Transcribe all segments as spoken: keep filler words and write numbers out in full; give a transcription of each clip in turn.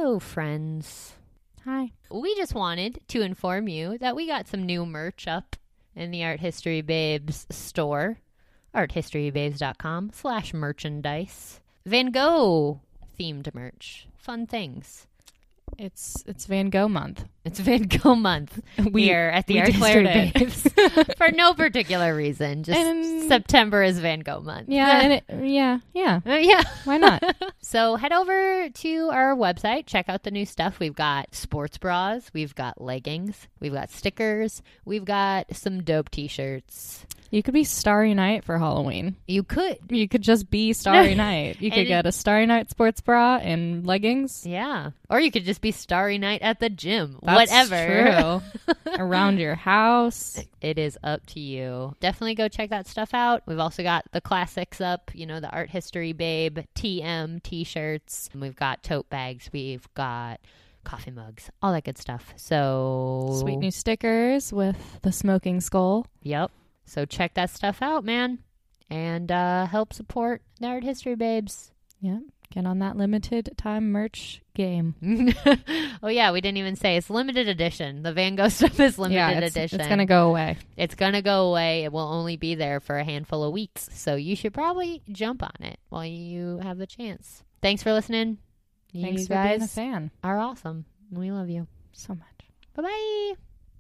Hello, friends. Hi. We just wanted to inform you that we got some new merch up in the Art History Babes store. arthistorybabes.com slash merchandise. Van Gogh themed merch. Fun things. It's it's Van Gogh month. It's Van Gogh month We, here at the we Art History declared Babes. it. For no particular reason. Just And- September is Van Gogh month. Yeah, and it, yeah, yeah. Uh, yeah. Why not? So head over to our website, check out the new stuff. We've got sports bras, we've got leggings, we've got stickers, we've got some dope t-shirts. You could be Starry Night for Halloween. You could. You could just be Starry Night. You could And- get a Starry Night sports bra and leggings. Yeah. Or you could just be Starry Night at the gym. That's Whatever. true. Around your house. It is up to you. Definitely go check that stuff out. We've also got the classics up, you know, the Art History Babe T M t-shirts. We've got tote bags. We've got coffee mugs, all that good stuff. So Sweet new stickers with the smoking skull. Yep. So check that stuff out, man. And uh, help support the Art History Babes. Yeah. Get on that limited time merch game. Oh, yeah. We didn't even say it's limited edition. The Van Gogh stuff is limited yeah, it's, edition. it's going to go away. It's going to go away. It will only be there for a handful of weeks. So you should probably jump on it while you have the chance. Thanks for listening. Thanks you for being a guys fan. are awesome. We love you. So much. Bye-bye.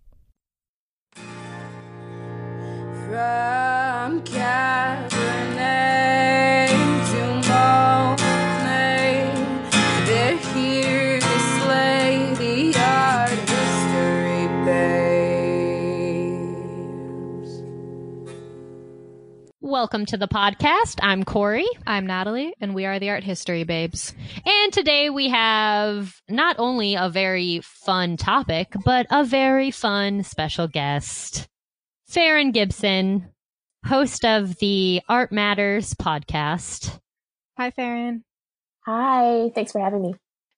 From Cabernet to Monet, they're here to slay the art history babes. Welcome to the podcast. I'm Corey. I'm Natalie, and we are the Art History Babes. And today we have not only a very fun topic, but a very fun special guest. Farron Gibson, host of the Art Matters podcast. Hi, Farron. Hi, thanks for having me.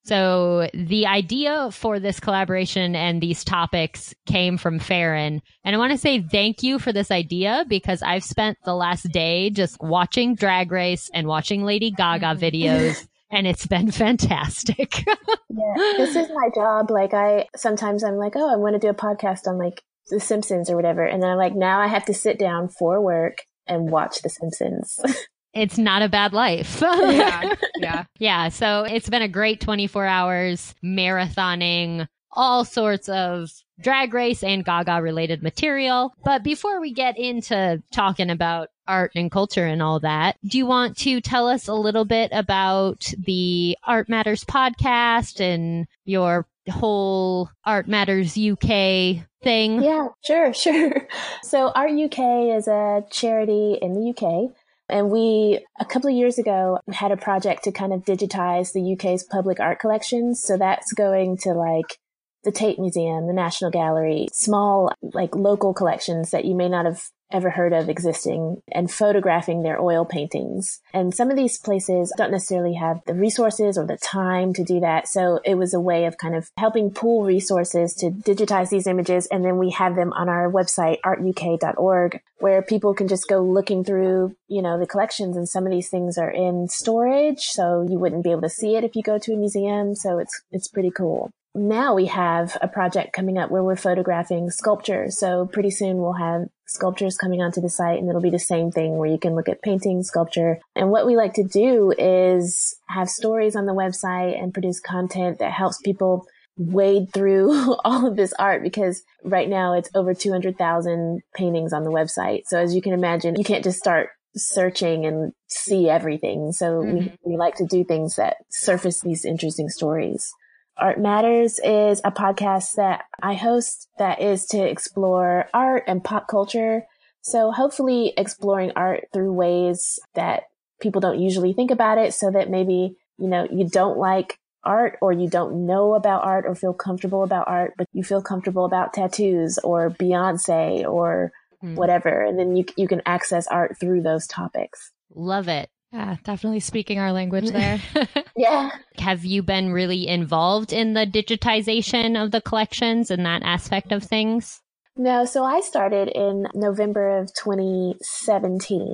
So the idea for this collaboration and these topics came from Farron. And I want to say thank you for this idea because I've spent the last day just watching Drag Race and watching Lady Gaga videos. And it's been fantastic. Yeah, this is my job. Like I, sometimes I'm like, oh, I want to do a podcast on like The Simpsons or whatever. And then I'm like, now I have to sit down for work and watch The Simpsons. It's not a bad life. Yeah, yeah. Yeah, so it's been a great twenty-four hours marathoning all sorts of Drag Race and Gaga related material. But before we get into talking about art and culture and all that, do you want to tell us a little bit about the Art Matters podcast and your whole Art Matters U K thing? Yeah, sure, sure. So Art U K is a charity in the U K. And we, a couple of years ago, had a project to kind of digitize the U K's public art collections. So that's going to like the Tate Museum, the National Gallery, small, like local collections that you may not have ever heard of existing, and photographing their oil paintings. And some of these places don't necessarily have the resources or the time to do that. So it was a way of kind of helping pool resources to digitize these images. And then we have them on our website, art u k dot org, where people can just go looking through, you know, the collections. And some of these things are in storage, so you wouldn't be able to see it if you go to a museum. So it's, it's pretty cool. Now we have a project coming up where we're photographing sculptures. So pretty soon we'll have sculptures coming onto the site, and it'll be the same thing where you can look at painting, sculpture. And what we like to do is have stories on the website and produce content that helps people wade through all of this art, because right now it's over two hundred thousand paintings on the website. So as you can imagine, you can't just start searching and see everything. So mm-hmm. we, we like to do things that surface these interesting stories. Art Matters is a podcast that I host that is to explore art and pop culture. So hopefully exploring art through ways that people don't usually think about it, so that maybe, you know, you don't like art or you don't know about art or feel comfortable about art, but you feel comfortable about tattoos or Beyonce or mm. whatever. And then you, you can access art through those topics. Love it. Yeah, definitely speaking our language there. Yeah. Have you been really involved in the digitization of the collections and that aspect of things? No, so I started in November of twenty seventeen.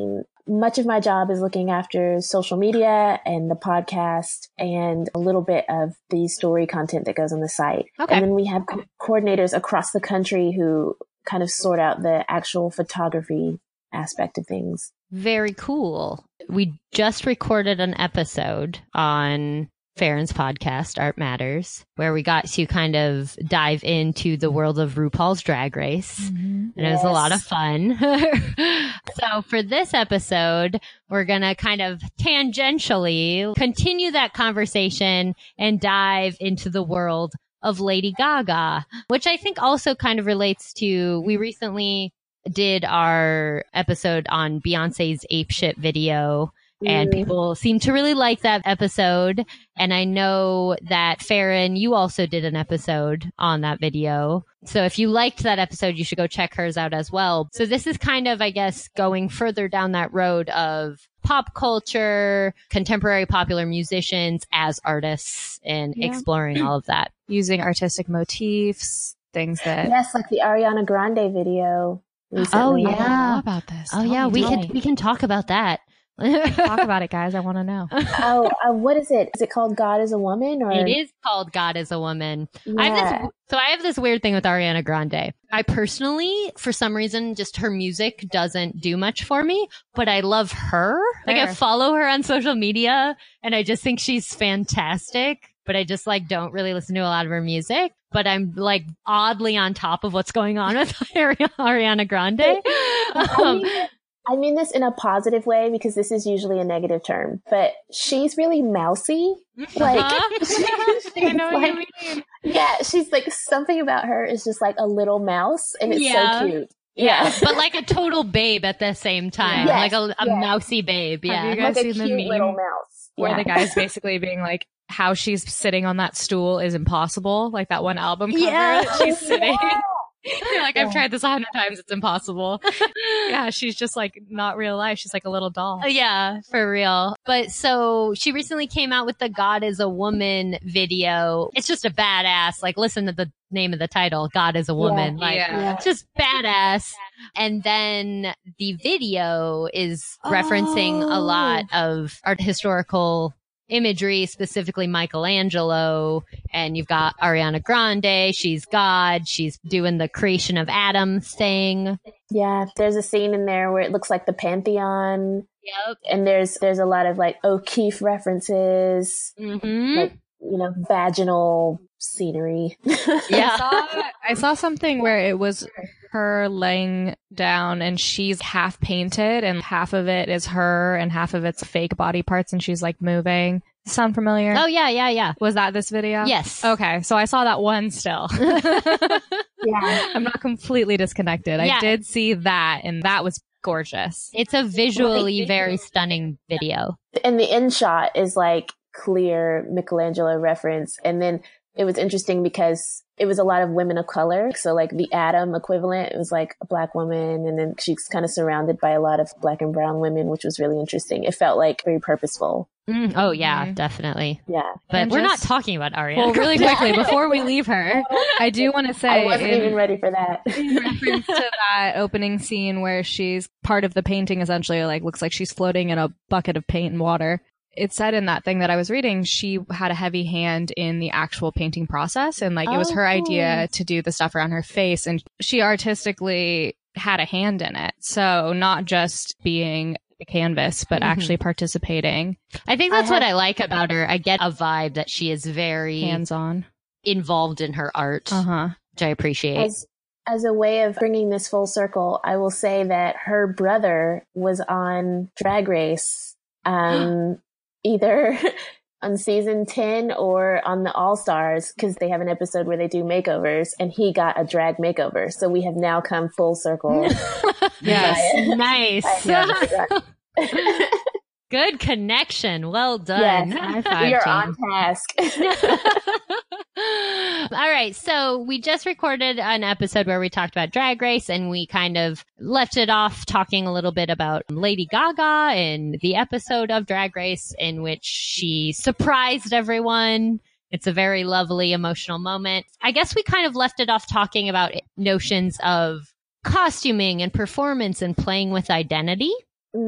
much of my job is looking after social media and the podcast and a little bit of the story content that goes on the site. Okay. And then we have co- coordinators across the country who kind of sort out the actual photography aspect of things. Very cool. We just recorded an episode on Farron's podcast, Art Matters, where we got to kind of dive into the world of RuPaul's Drag Race. Mm-hmm. And it was a lot of fun. So for this episode, we're going to kind of tangentially continue that conversation and dive into the world of Lady Gaga, which I think also kind of relates to, we recently did our episode on Beyonce's Ape Shit video. And people seem to really like that episode. And I know that Farron, you also did an episode on that video. So if you liked that episode, you should go check hers out as well. So this is kind of, I guess, going further down that road of pop culture, contemporary popular musicians as artists, and Yeah. exploring all of that. Using artistic motifs, things that. Yes, like the Ariana Grande video recently. Oh, I don't yeah. know about this. Oh Tell yeah, me, we tell can me. we can talk about that. Talk about it, guys. I want to know. Oh, uh, what is it? Is it called God is a Woman? Or It is called God is a Woman. I have Yeah. this, so I have this weird thing with Ariana Grande. I personally, for some reason, just her music doesn't do much for me, but I love her. Like I Fair. follow her on social media and I just think she's fantastic, but I just like don't really listen to a lot of her music. But I'm like oddly on top of what's going on with Ari- Ariana Grande. I Um, mean, I mean this in a positive way because this is usually a negative term, but she's really mousy. Like, uh-huh. she's I know what you like- mean. yeah, she's like something about her is just like a little mouse, and it's Yeah. so cute. Yeah, but like a total babe at the same time. Yes, like a, a yeah. mousy babe. Have Yeah. you guys like a seen the cute little meme mouse. where yeah. the guy's basically being like, how she's sitting on that stool is impossible? Like that one album cover Yeah. that she's sitting. Yeah. Like, I've tried this a hundred times. It's impossible. Yeah, she's just like not real life. She's like a little doll. Uh, Yeah, for real. But so she recently came out with the God is a Woman video. It's just a badass. Like, listen to the name of the title, God is a Woman. Yeah. Like, Yeah. it's just badass. And then the video is referencing a lot of art historical imagery, specifically Michelangelo. And you've got Ariana Grande. She's God. She's doing the creation of Adam thing. Yeah, there's a scene in there where it looks like the Pantheon, Yep. and there's there's a lot of like O'Keeffe references, Mm-hmm. like you know, vaginal scenery. Yeah. I saw, I saw something where it was her laying down and she's half painted and half of it is her and half of it's fake body parts and she's like moving. Sound familiar? Oh, yeah, yeah, yeah. Was that this video? Yes. Okay, so I saw that one still. Yeah, I'm not completely disconnected. Yeah. I did see that and that was gorgeous. It's a visually very stunning video. and the end shot is like clear Michelangelo reference, and then it was interesting because it was a lot of women of color. So like the Adam equivalent, it was like a black woman, and then she's kind of surrounded by a lot of black and brown women, which was really interesting. It felt like very purposeful. Mm, oh, yeah, Mhm. definitely. Yeah. But And we're just- not talking about Ariana. Well, really Grande. quickly, before we leave her, I do want to I say wasn't in, even ready for that. in reference to that opening scene where she's part of the painting essentially like looks like she's floating in a bucket of paint and water. It said in that thing that I was reading, she had a heavy hand in the actual painting process. And like, it was Oh, her cool. idea to do the stuff around her face. And she artistically had a hand in it. So not just being a canvas, but Mhm. actually participating I think I that's what have- I like about her. I get a vibe that she is very hands on. involved in her art, Uh huh. which I appreciate. As as a way of bringing this full circle, I will say that her brother was on Drag Race, um, either on season ten or on the All Stars, because they have an episode where they do makeovers, and he got a drag makeover. So we have now come full circle. Yes. Nice. Yeah. Good connection. Well done. Yes. High five, You're team. on task. All right. So we just recorded an episode where we talked about Drag Race and we kind of left it off talking a little bit about Lady Gaga and the episode of Drag Race in which she surprised everyone. It's a very lovely emotional moment. I guess we kind of left it off talking about notions of costuming and performance and playing with identity. Mm,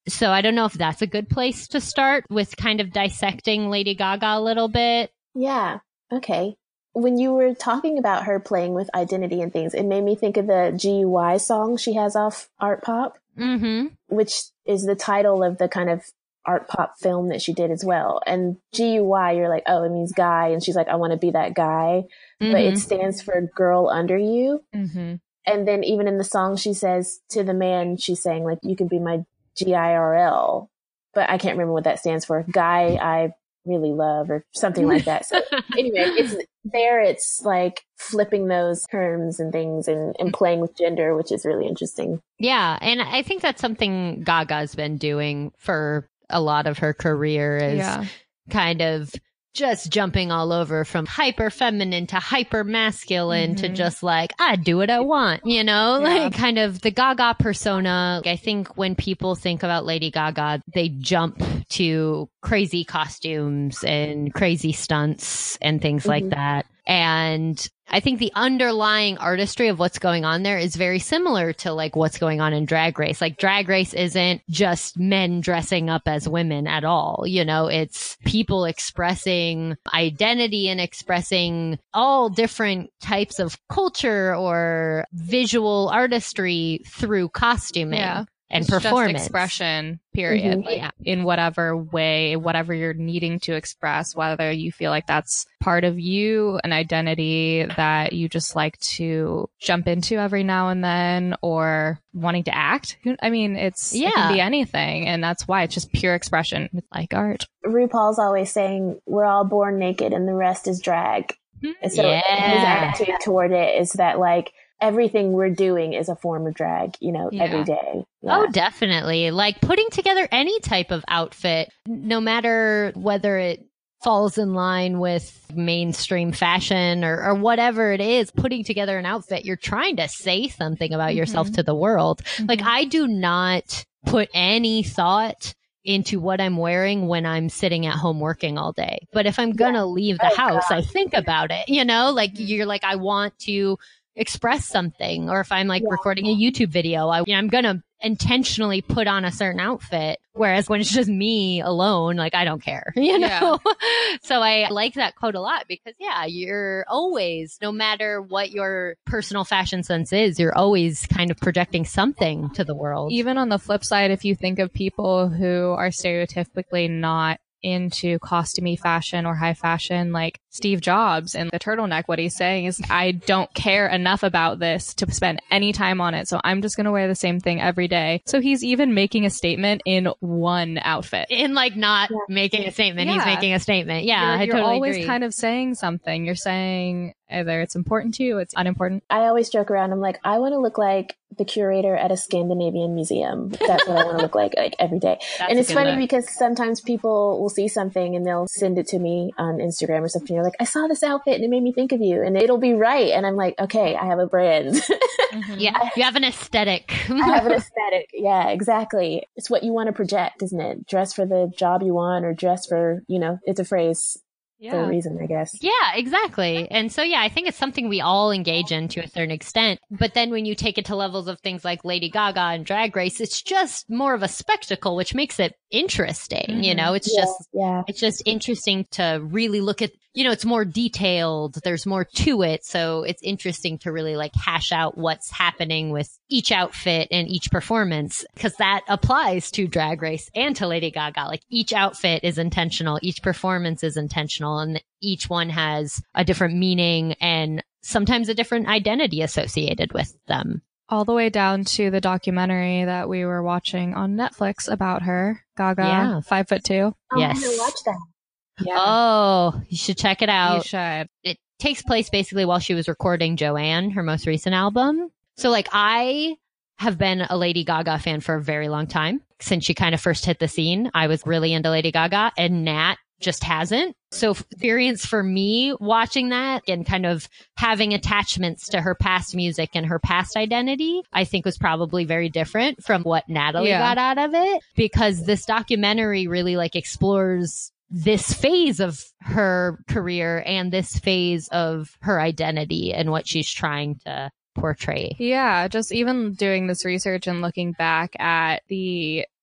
So I don't know if that's a good place to start with kind of dissecting Lady Gaga a little bit. Yeah. Okay. When you were talking about her playing with identity and things, it made me think of the G U Y song she has off Art Pop, Mm-hmm. which is the title of the kind of art pop film that she did as well. And G U Y, you're like, oh, it means guy. And she's like, I want to be that guy. Mm-hmm. But it stands for girl under you. Mm-hmm. And then even in the song, she says to the man, she's saying like, you can be my G I R L. But I can't remember what that stands for. Guy I really love or something like that. So anyway, it's there. It's like flipping those terms and things and, and playing with gender, which is really interesting. Yeah. And I think that's something Gaga's been doing for a lot of her career is Yeah. kind of just jumping all over from hyper feminine to hyper masculine to Mhm. just like, I do what I want, you know, Yeah. like kind of the Gaga persona. I think when people think about Lady Gaga, they jump to crazy costumes and crazy stunts and things like Mhm. that. And I think the underlying artistry of what's going on there is very similar to like what's going on in Drag Race. Like Drag Race isn't just men dressing up as women at all. You know, it's people expressing identity and expressing all different types of culture or visual artistry through costuming. Yeah. And It's just performance. expression, period. Mhm. Like, Yeah. in whatever way, whatever you're needing to express, whether you feel like that's part of you, an identity that you just like to jump into every now and then, or wanting to act. Who- I mean, it's, it Yeah. can be anything. And that's why it's just pure expression. It's like art. RuPaul's always saying we're all born naked and the rest is drag. And so Yeah. his attitude toward it is that like everything we're doing is a form of drag, you know, Yeah. every day. Yeah. Oh, definitely. Like putting together any type of outfit, no matter whether it falls in line with mainstream fashion or, or whatever it is, putting together an outfit, you're trying to say something about yourself Mhm. to the world. Like Mhm. I do not put any thought into what I'm wearing when I'm sitting at home working all day. But if I'm going to leave the Oh, house, I think about it, you know, like Mhm. you're like, I want to express something. Or if I'm like Yeah. recording a YouTube video, I, I'm going to intentionally put on a certain outfit. Whereas when it's just me alone, like I don't care, you know? So I like that quote a lot because yeah, you're always, no matter what your personal fashion sense is, you're always kind of projecting something to the world. Even on the flip side, if you think of people who are stereotypically not into costumey fashion or high fashion, like Steve Jobs and the turtleneck, what he's saying is, I don't care enough about this to spend any time on it. So I'm just going to wear the same thing every day. So he's even making a statement in one outfit. In like not Yeah. making a statement, he's Yeah. making a statement. Yeah, you're, I you're totally always agree. kind of saying something. You're saying either it's important to you, it's unimportant. I always joke around. I'm like, I want to look like the curator at a Scandinavian museum. That's what I want to look like, like every day. That's and a it's good funny look. because sometimes people will see something and they'll send it to me on Instagram or something. You're like, I saw this outfit and it made me think of you, and it'll be right. And I'm like, okay, I have a brand. Mhm. Yeah, you have an aesthetic. I have an aesthetic. Yeah, exactly. It's what you want to project, isn't it? Dress for the job you want, or dress for, you know, it's a phrase for a Yeah. reason, I guess. Yeah, exactly. And so, yeah, I think it's something we all engage in to a certain extent. But then when you take it to levels of things like Lady Gaga and Drag Race, it's just more of a spectacle, which makes it interesting. You Mhm. know, it's Yeah, just, yeah. it's just interesting to really look at, you know, it's more detailed. There's more to it. So it's interesting to really like hash out what's happening with each outfit and each performance, because that applies to Drag Race and to Lady Gaga. Like each outfit is intentional. Each performance is intentional, and each one has a different meaning and sometimes a different identity associated with them. All the way down to the documentary that we were watching on Netflix about her, Gaga, Yeah. five foot two. Oh, Yes. I'm gonna watch that. Yeah, Oh, you should check it you out. should. It takes place basically while she was recording Joanne, her most recent album. So like I have been a Lady Gaga fan for a very long time. Since she kind of first hit the scene, I was really into Lady Gaga, and Nat just hasn't. So experience for me watching that and kind of having attachments to her past music and her past identity, I think was probably very different from what Natalie Yeah. got out of it, because this documentary really like explores this phase of her career and this phase of her identity and what she's trying to portray. Yeah, just even doing this research and looking back at the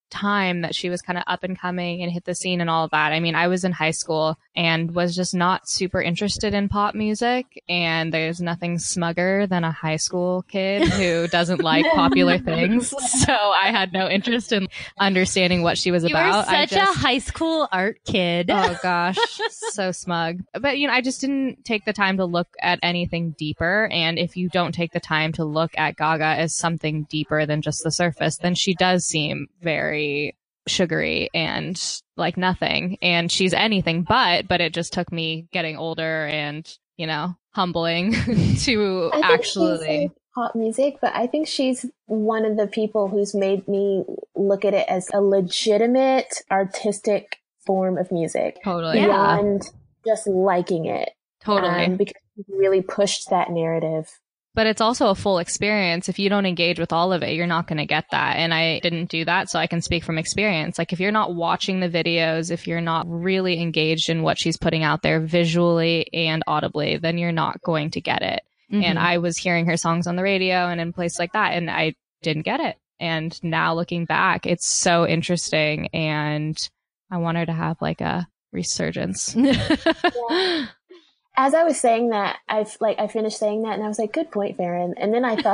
time that she was kind of up and coming and hit the scene and all of that. I mean, I was in high school and was just not super interested in pop music. And there's nothing smugger than a high school kid who doesn't like popular things. So I had no interest in understanding what she was You about. were I such just- a high school art kid. Oh gosh, so smug. But you know, I just didn't take the time to look at anything deeper. And if you don't take the time to look at Gaga as something deeper than just the surface, then she does seem very sugary and like nothing. And she's anything but, but it just took me getting older and, you know, humbling to I think actually. she's pop music, but I think she's one of the people who's made me look at it as a legitimate artistic form of music. Totally. Yeah. Beyond just liking it. Totally. Um, because she really pushed that narrative. But it's also a full experience. If you don't engage with all of it, you're not going to get that. And I didn't do that, so I can speak from experience. Like if you're not watching the videos, if you're not really engaged in what she's putting out there visually and audibly, then you're not going to get it. Mhm. And I was hearing her songs on the radio and in places like that, and I didn't get it. And now looking back, it's so interesting. And I want her to have like a resurgence. Yeah. As I was saying that, I f- like I finished saying that, and I was like, "Good point, Farron." And then I thought,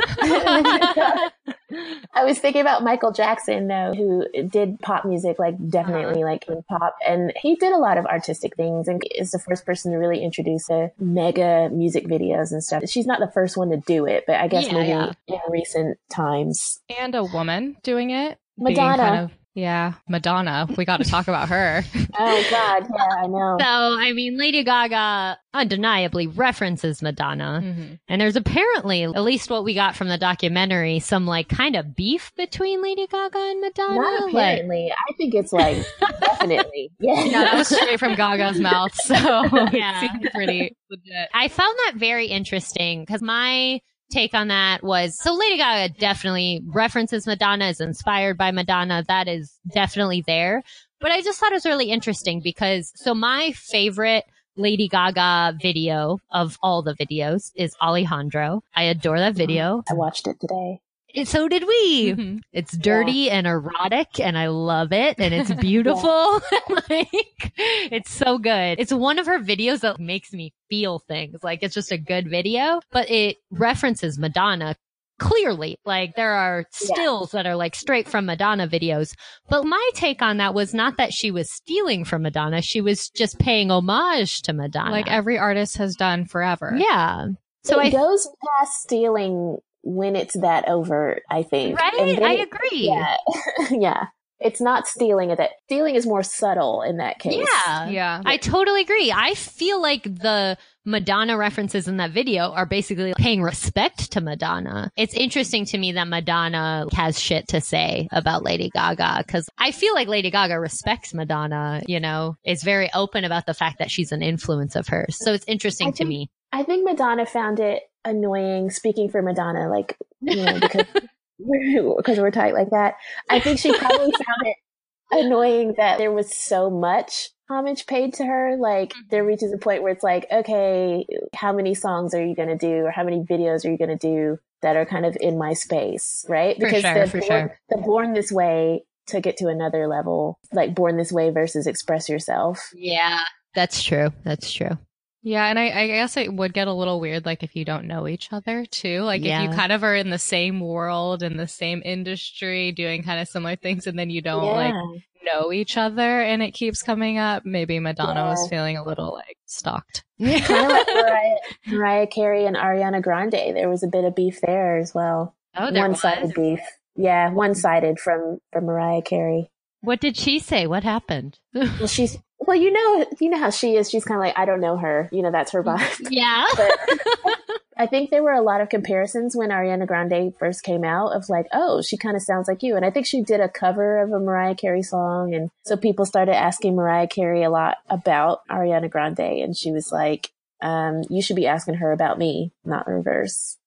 I was thinking about Michael Jackson, though, who did pop music, like definitely like in pop, and he did a lot of artistic things, and is the first person to really introduce a mega music videos and stuff. She's not the first one to do it, but I guess Yeah, maybe yeah. in recent times, And a woman doing it. being Madonna. kind of- yeah, Madonna. We got to talk about her. Oh God, yeah, I know. So, I mean, Lady Gaga undeniably references Madonna. Mm-hmm. And there's apparently, at least what we got from the documentary, some like kind of beef between Lady Gaga and Madonna. Not Like, apparently. I think it's like definitely. Yeah, Yeah, that was straight from Gaga's mouth, so Yeah. it seemed pretty legit. I found that very interesting because my take on that was, so Lady Gaga definitely references Madonna, is inspired by Madonna. That is definitely there. But I just thought it was really interesting because, so my favorite Lady Gaga video of all the videos is Alejandro. I adore that video. I watched it today. And so did we. Mhm. It's dirty and erotic and I love it and it's beautiful. Like, it's so good. It's one of her videos that makes me feel things. Like, it's just a good video, but it references Madonna clearly. Like, there are stills that are like straight from Madonna videos. But my take on that was not that she was stealing from Madonna. She was just paying homage to Madonna. Like every artist has done forever. yeah. So it I, goes past stealing when it's that overt, I think. right? And then I it- agree. Yeah. Yeah. It's not stealing at that. Stealing is more subtle in that case. Yeah. Yeah. I totally agree. I feel like the Madonna references in that video are basically paying respect to Madonna. It's interesting to me that Madonna has shit to say about Lady Gaga because I feel like Lady Gaga respects Madonna, you know, is very open about the fact that she's an influence of hers. So it's interesting I to think- me. I think Madonna found it annoying, speaking for Madonna, like, you know, because we're, because we're tight like that. I think she probably found it annoying that there was so much homage paid to her. Like, there reaches a point where it's like, okay, how many songs are you going to do, or how many videos are you going to do that are kind of in my space, right? For Because sure, the, for born, sure. the Born This Way took it to another level, like Born This Way versus Express Yourself. Yeah, that's true. That's true. Yeah, and I, I guess it would get a little weird, like, if you don't know each other, too. Like, if Yeah. you kind of are in the same world, in the same industry, doing kind of similar things, and then you don't, Yeah. like, know each other, and it keeps coming up, maybe Madonna Yeah. was feeling a little, like, stalked. Kind of like Mariah, Mariah Carey and Ariana Grande. There was a bit of beef there as well. Oh, there One-sided was. beef. Yeah, one-sided from from Mariah Carey. What did she say? What happened? Well, she's well, you know, you know how she is. She's kind of like, I don't know her. You know, that's her vibe. Yeah. But I think there were a lot of comparisons when Ariana Grande first came out of like, oh, she kind of sounds like you. And I think she did a cover of a Mariah Carey song. And so people started asking Mariah Carey a lot about Ariana Grande. And she was like, um, you should be asking her about me, not reverse.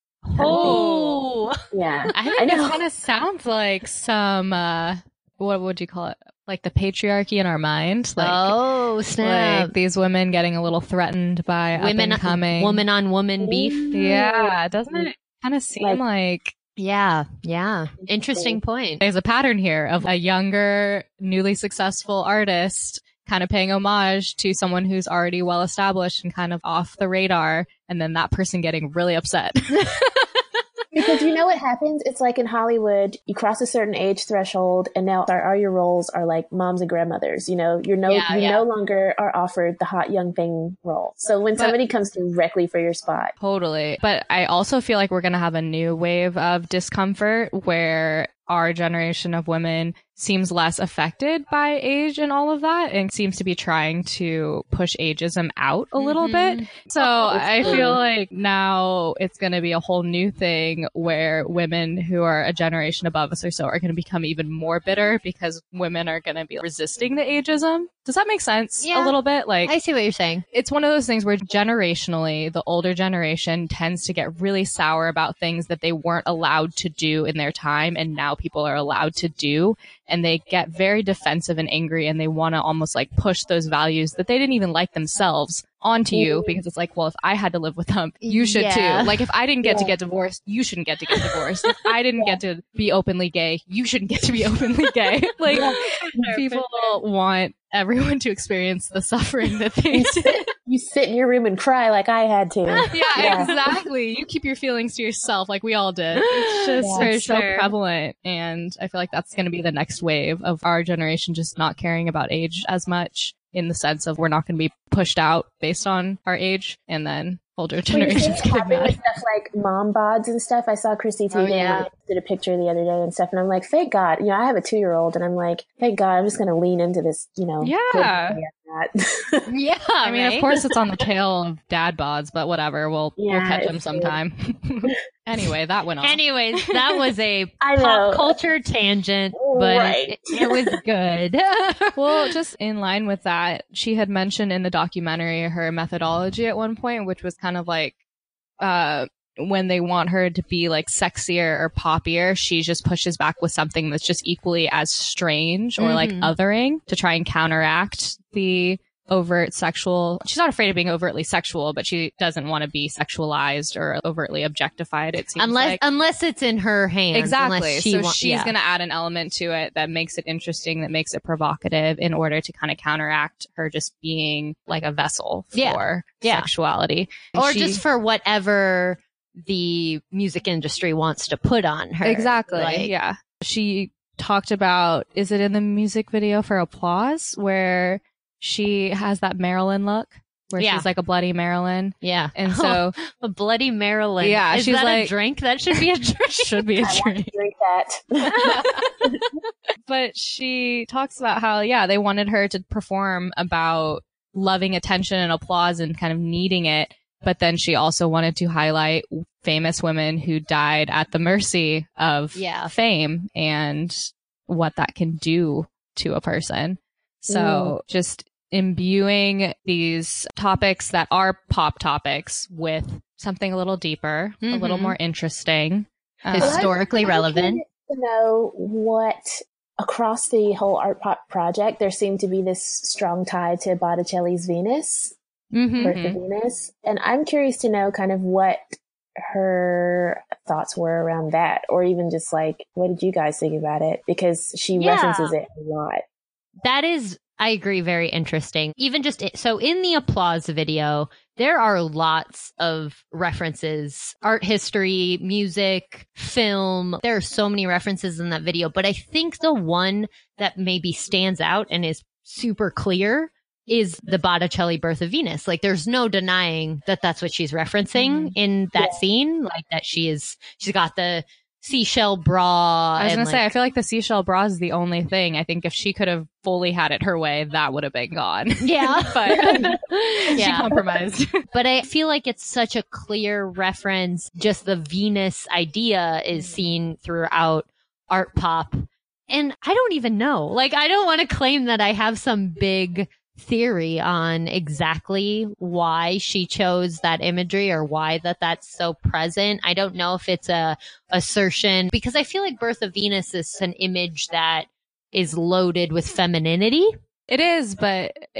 Oh. Yeah. I think I this know. kind of sounds like some, uh, what would you call it? Like the patriarchy in our mind. Like, oh, snap. like these women getting a little threatened by Women, up and coming. woman on woman beef. Yeah, doesn't it kind of seem Like- like, Yeah. Yeah. Interesting point. There's a pattern here of a younger, newly successful artist kind of paying homage to someone who's already well established and kind of off the radar, and then that person getting really upset. Because you know what happens? It's like in Hollywood, you cross a certain age threshold and now our, all your roles are like moms and grandmothers. You know, you're no, Yeah, you yeah. no longer are offered the hot young thing role. So when But- somebody comes directly for your spot, Totally. But I also feel like we're going to have a new wave of discomfort where our generation of women seems less affected by age and all of that, and seems to be trying to push ageism out a little Mhm. bit. So I feel like now it's going to be a whole new thing where women who are a generation above us or so are going to become even more bitter because women are going to be resisting the ageism. Does that make sense? Yeah. A little bit? Like, I see what you're saying. it's one of those things where generationally, the older generation tends to get really sour about things that they weren't allowed to do in their time, and now people are allowed to do. And they get very defensive and angry, and they want to almost like push those values that they didn't even like themselves onto you, because it's like, well, if I had to live with them, you should Yeah. too. Like, if I didn't get to Yeah. get divorced, you shouldn't get to get divorced. If I didn't get to be openly gay, you shouldn't get to be openly gay. Like, people want everyone to experience the suffering that they did. you sit in your room and cry like I had to. Yeah, Yeah. exactly. You keep your feelings to yourself like we all did. It's just Yeah. it's so sure. prevalent. And I feel like that's going to be the next wave of our generation just not caring about age as much, in the sense of we're not going to be pushed out based on our age, and then older Well, you see generations it getting happen with mad. stuff like mom bods and stuff. I saw Chrissy Oh, Teigen yeah. did a picture the other day and stuff, and I'm like, thank God. You know, I have a two year old, and I'm like, thank God. I'm just going to lean into this. You know, Yeah. good way I'm not. Yeah. I mean, right? of course it's on the tail of dad bods, but whatever. We'll, we'll Yeah, catch them it's sometime. Anyway, that went on. Anyways, that was a I pop know. culture tangent, but Right. it, it was good. Well, just in line with that, she had mentioned in the documentary her methodology at one point, which was kind of like, uh, when they want her to be like sexier or poppier, she just pushes back with something that's just equally as strange or like Mhm. othering to try and counteract the overt sexual. She's not afraid of being overtly sexual, but she doesn't want to be sexualized or overtly objectified, it seems unless like. unless it's in her hands. Exactly. Unless she so wa- she's yeah. going to add an element to it that makes it interesting, that makes it provocative, in order to kind of counteract her just being like a vessel for Yeah. Yeah. sexuality. or She- just for whatever the music industry wants to put on her. Exactly. Like, Yeah. She talked about, is it in the music video for Applause, where she has that Marilyn look, where Yeah. she's like a bloody Marilyn. Yeah. And so a bloody Marilyn. Yeah, Is she's that a like- drink? That should be a drink. should be a I want drink. to drink that. But she talks about how, yeah, they wanted her to perform about loving attention and applause and kind of needing it. But then she also wanted to highlight famous women who died at the mercy of Yeah. fame and what that can do to a person. So just imbuing these topics that are pop topics with something a little deeper, a little Mhm. more interesting. Um, His- Historically I'm relevant. curious to know what across the whole art pop project there seemed to be this strong tie to Botticelli's Venus, Mhm. Birth of Venus, and I'm curious to know kind of what her thoughts were around that, or even just like what did you guys think about it, because she Yeah. references it a lot. That is, I agree, very interesting. Even just it, so in the Applause video, there are lots of references, art history, music, film. There are so many references in that video, but I think the one that maybe stands out and is super clear is the Botticelli Birth of Venus. Like there's no denying that that's what she's referencing Mhm. in that Yeah. scene. Like that she is, she's got the seashell bra. I was and, gonna say, I like- feel like the seashell bra is the only thing. I think if she could have fully had it her way, that would have been gone. yeah, But she Yeah. compromised. But I feel like it's such a clear reference. Just the Venus idea is seen throughout art pop. And I don't even know. Like, I don't want to claim that I have some big theory on exactly why she chose that imagery or why that that's so present. I don't know if it's a assertion, because I feel like Birth of Venus is an image that is loaded with femininity. It is, but it's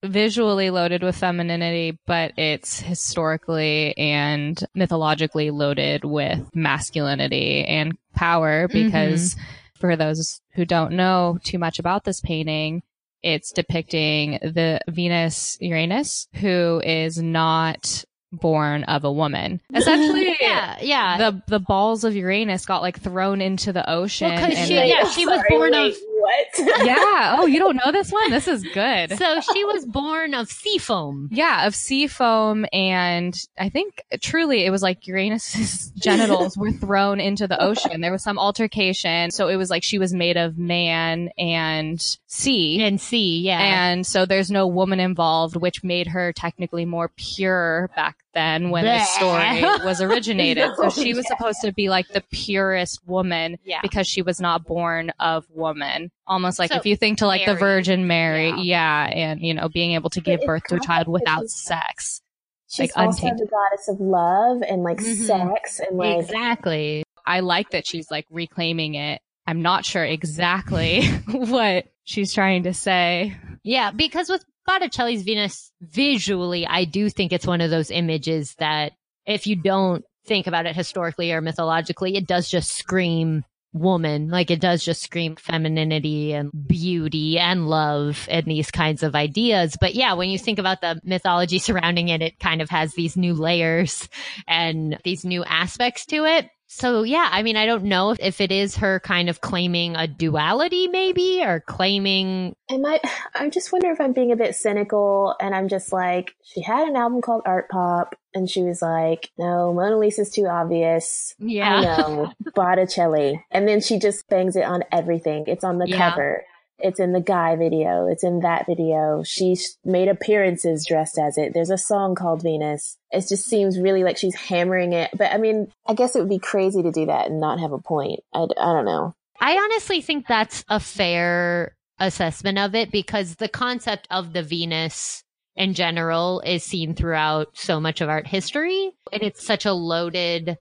visually loaded with femininity, but it's historically and mythologically loaded with masculinity and power because mm-hmm. for those who don't know too much about this painting, it's depicting the Venus Uranus, who is not born of a woman. Essentially, yeah, yeah. The the balls of Uranus got like thrown into the ocean. Well, and she, like, yeah, she was Sorry, born wait, of what? yeah. Oh, you don't know this one? This is good. So she was born of sea foam. Yeah, of sea foam, and I think truly it was like Uranus's genitals were thrown into the ocean. There was some altercation, so it was like she was made of man and sea. And sea, yeah. And so there's no woman involved, which made her technically more pure back then when Bleh. the story was originated. No, so she was yeah. supposed to be like the purest woman Yeah. because she was not born of woman. Almost like So, if you think to like Mary. the Virgin Mary, Yeah. yeah, and you know, being able to give But birth to a it's child not without because sex. She's Like, also untainted. the goddess of love and like Mhm. sex and like Exactly. I like that she's like reclaiming it. I'm not sure exactly what she's trying to say. Yeah, because with Botticelli's Venus, visually, I do think it's one of those images that if you don't think about it historically or mythologically, it does just scream woman. Like it does just scream femininity and beauty and love and these kinds of ideas. But yeah, when you think about the mythology surrounding it, it kind of has these new layers and these new aspects to it. So yeah, I mean, I don't know if, if it is her kind of claiming a duality maybe, or claiming. I might, I just wonder if I'm being a bit cynical and I'm just like, she had an album called Art Pop and she was like, no, Mona Lisa's too obvious. Yeah. I know, Botticelli. And then she just bangs it on everything. It's on the Yeah. cover. It's in the Guy video. It's in that video. She's made appearances dressed as it. There's a song called Venus. It just seems really like she's hammering it. But I mean, I guess it would be crazy to do that and not have a point. I, I don't know. I honestly think that's a fair assessment of it because the concept of the Venus in general is seen throughout so much of art history and it's such a loaded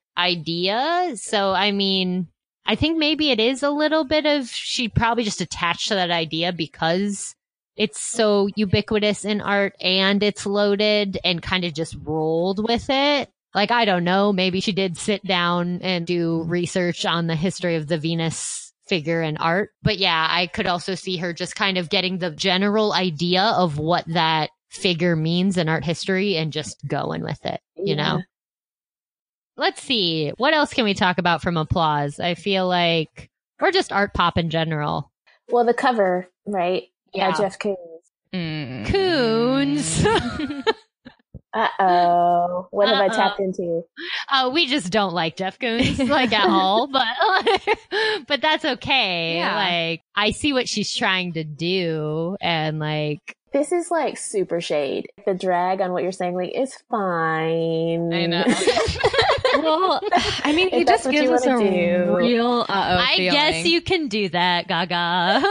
idea. So, I mean, I think maybe it is a little bit of she probably just attached to that idea because it's so ubiquitous in art and it's loaded and kind of just rolled with it. Like, I don't know, maybe she did sit down and do research on the history of the Venus figure in art. But yeah, I could also see her just kind of getting the general idea of what that figure means in art history and just going with it, you Yeah. know? Let's see. What else can we talk about from Applause? I feel like, or just art pop in general. Well, the cover, right? Yeah. By Jeff Koons. Mm. Coons. Uh-oh. What have I Uh-oh. tapped into? Uh, we just don't like Jeff Koons, like at all, but, but that's okay. Yeah. Like, I see what she's trying to do and like, This is like super shade. The drag on what you're saying, like, it's fine. I know. Well, I mean, he If that's just what you gives us a wanna do. real uh-oh I feeling. guess you can do that, Gaga.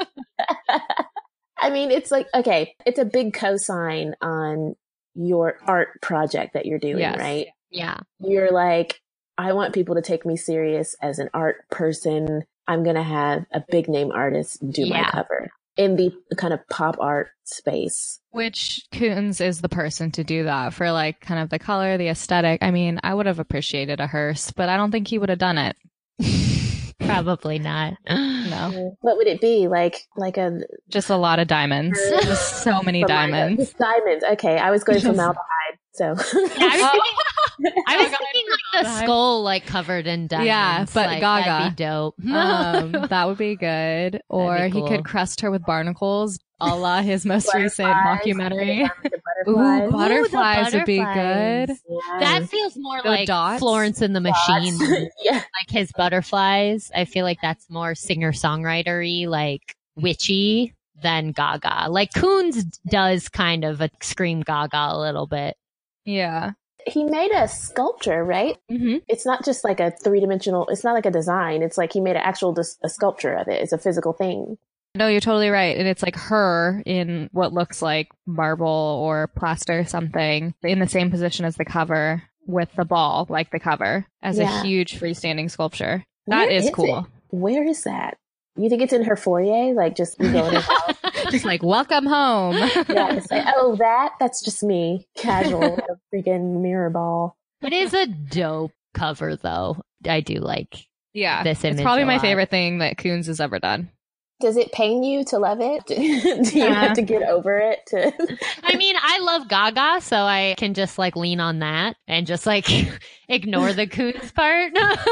I mean, it's like, okay, it's a big cosign on your art project that you're doing, Yes. right? Yeah. You're like, I want people to take me serious as an art person. I'm going to have a big name artist do Yeah. my cover in the kind of pop art space. Which Coons is the person to do that for like kind of the color, the aesthetic. I mean, I would have appreciated a hearse, but I don't think he would have done it. Probably not. No. What would it be? Like, like a Just a lot of diamonds. Just so many diamonds. Just diamonds. Okay. I was going for formaldehyde. So Yeah, I was thinking, I was thinking like the skull like covered in diamonds. Yeah, but like, Gaga. That'd be dope. um, that would be good. Or That'd be he cool. could crust her with barnacles, a la his most Butterflies, recent mockumentary. the Ooh, butterflies. butterflies would be butterflies. good. Yeah. That feels more The like dots? Florence and the Machine. yeah. Like his butterflies. I feel like that's more singer-songwritery, like witchy than Gaga. Like Coons does kind of a scream Gaga a little bit. Yeah. He made a sculpture, right? Mm-hmm. It's not just like a three dimensional, it's not like a design. It's like he made an actual dis- a sculpture of it. It's a physical thing. No, you're totally right. And it's like her in what looks like marble or plaster something in the same position as the cover with the ball, like the cover, as Yeah. a huge freestanding sculpture. That Where is is cool. it? Where is that? You think it's in her foyer? Like just you go in her house? Just like, welcome home. Yeah, it's like, oh, that? That's just me. Casual with a freaking mirror ball. It is a dope cover, though. I do like Yeah. this image It's probably a my lot. favorite thing that Coons has ever done. Does it pain you to love it? Do you Yeah. have to get over it? To... I mean, I love Gaga, so I can just like lean on that and just like ignore the Coons part.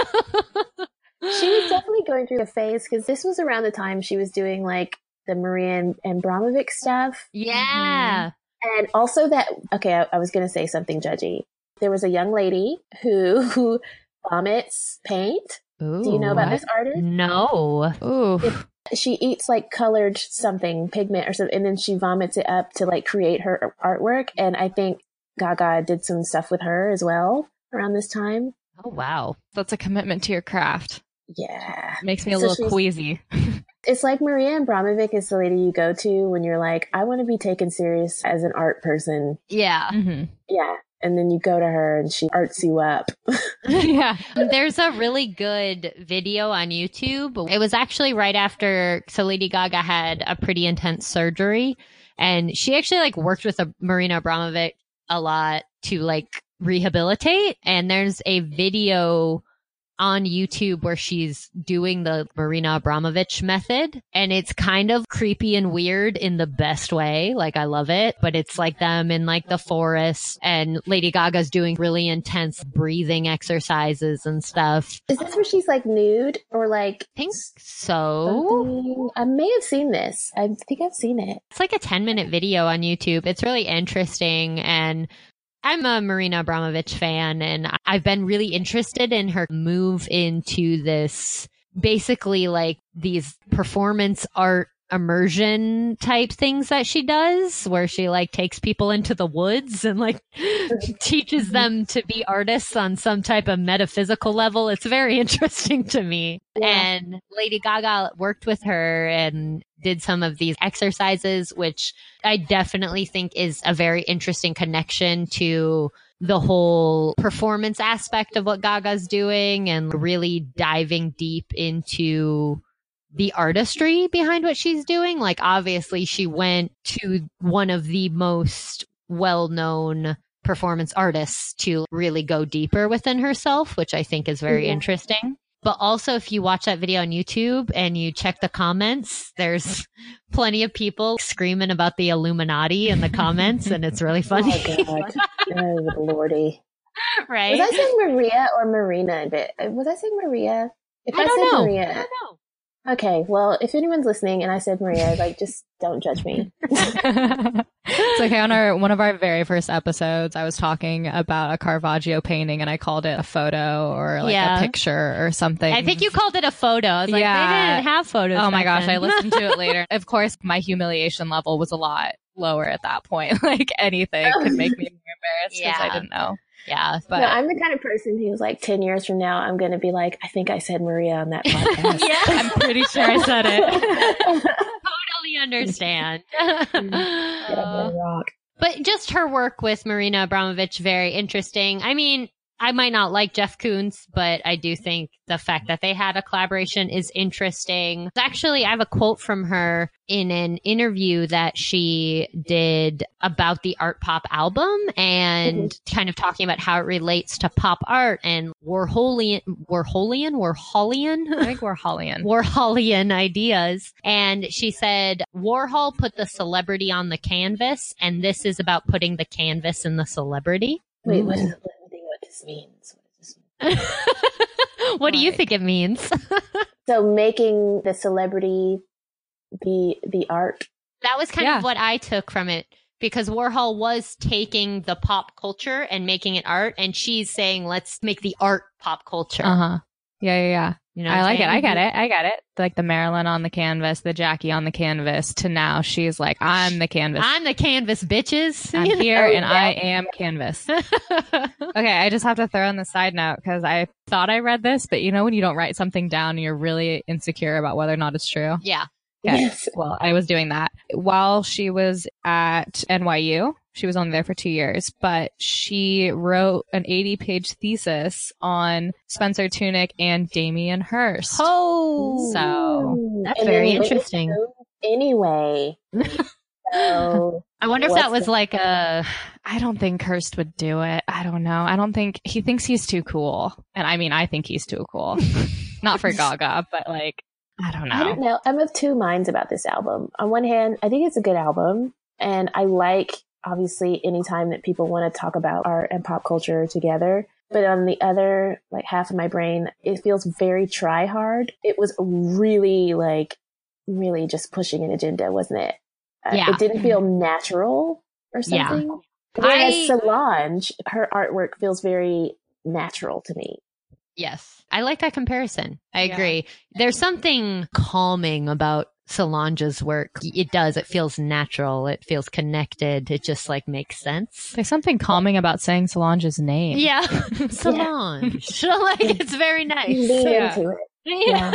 She was definitely going through a phase because this was around the time she was doing like the Maria Abramovic stuff. Yeah. And also that, okay, I, I was going to say something judgy. There was a young lady who, who vomits paint. Ooh, Do you know about what? this artist? No. Ooh. She eats like colored something, pigment or something, and then she vomits it up to like create her artwork. And I think Gaga did some stuff with her as well around this time. Oh, wow. That's a commitment to your craft. Yeah. Makes me a So little she's- queasy. It's like Maria Abramovic is the lady you go to when you're like, I want to be taken serious as an art person. Yeah. Mm-hmm. Yeah. And then you go to her and she arts you up. Yeah. There's a really good video on YouTube. It was actually right after, so Lady Gaga had a pretty intense surgery, and she actually like worked with a Marina Abramovic a lot to like rehabilitate. And there's a video on YouTube where she's doing the Marina Abramovich method, and it's kind of creepy and weird in the best way. Like, I love it, but it's like them in like the forest, and Lady Gaga's doing really intense breathing exercises and stuff. Is this where she's like nude or like I think so. something? I may have seen this. I think I've seen it. It's like a ten minute video on YouTube. It's really interesting, and I'm a Marina Abramovich fan, and I've been really interested in her move into this, basically like these performance art immersion type things that she does, where she like takes people into the woods and like teaches them to be artists on some type of metaphysical level. It's very interesting to me. Yeah. And Lady Gaga worked with her and did some of these exercises, which I definitely think is a very interesting connection to the whole performance aspect of what Gaga's doing, and really diving deep into the artistry behind what she's doing. Like, obviously she went to one of the most well-known performance artists to really go deeper within herself, which I think is very Yeah. interesting. But also, if you watch that video on YouTube and you check the comments, there's plenty of people screaming about the Illuminati in the comments, and it's really funny. Oh, God. Oh, lordy. Right? Was I saying Maria or Marina a bit? Was I saying Maria? If I don't said know. Maria. I don't know. Okay, well, if anyone's listening and I said Maria, like, just don't judge me. It's okay. On our one of our very first episodes, I was talking about a Caravaggio painting, and I called it a photo or like Yeah. a picture or something. I think you called it a photo. I was like, Yeah. they didn't have photos. Oh my back gosh, then. I listened to it later. Of course, my humiliation level was a lot lower at that point. Like, anything could make me more embarrassed because I Yeah. didn't know. Yeah. But No, I'm the kind of person who's like ten years from now, I'm going to be like, I think I said Maria on that podcast. I'm pretty sure I said it. Totally understand. Get up and rock. But just her work with Marina Abramovich, very interesting. I mean, I might not like Jeff Koons, but I do think the fact that they had a collaboration is interesting. Actually, I have a quote from her in an interview that she did about the Art Pop album, and kind of talking about how it relates to pop art and Warholian, Warholian, Warholian, I think we're Hollian. Warholian ideas. And she said, Warhol put the celebrity on the canvas, and this is about putting the canvas in the celebrity. Wait, what, is, what, what this means? What does this mean? What do you Right. think it means? So making the celebrity the the art. That was kind Yeah. of what I took from it, because Warhol was taking the pop culture and making it art, and she's saying, let's make the art pop culture. Uh huh. Yeah, yeah, yeah. You know I what I'm like it. saying? I get it. I get it. Like the Marilyn on the canvas, the Jackie on the canvas, to now she's like, I'm the canvas. I'm the canvas, bitches. I'm You know? here Oh, and yeah. I am canvas. Okay, I just have to throw in the side note because I thought I read this, but you know when you don't write something down and you're really insecure about whether or not it's true? Yeah. Okay. Yes. Well, I was doing that while she was at N Y U. She was only there for two years, but she wrote an eighty page thesis on Spencer Tunick and Damien Hirst. Oh, So that's And very then went interesting. to Anyway. So, I wonder if what's that was the- like a. I don't think Hirst would do it. I don't know. I don't think he thinks he's too cool. And I mean, I think he's too cool. Not for Gaga, but like, I don't know. I don't know. I'm of two minds about this album. On one hand, I think it's a good album, and I like, obviously, anytime that people want to talk about art and pop culture together. But on the other, like, half of my brain, it feels very try hard. It was really, like, really just pushing an agenda, wasn't it? Uh, Yeah. It didn't feel natural or Yeah. something. Whereas I- Solange, her artwork feels very natural to me. Yes. I like that comparison. I Yeah. agree. There's something calming about Solange's work. It does. It feels natural. It feels connected. It just like makes sense. There's something calming about saying Solange's name. Yeah. Solange. like it's very nice. You lean Yeah. into it. Yeah.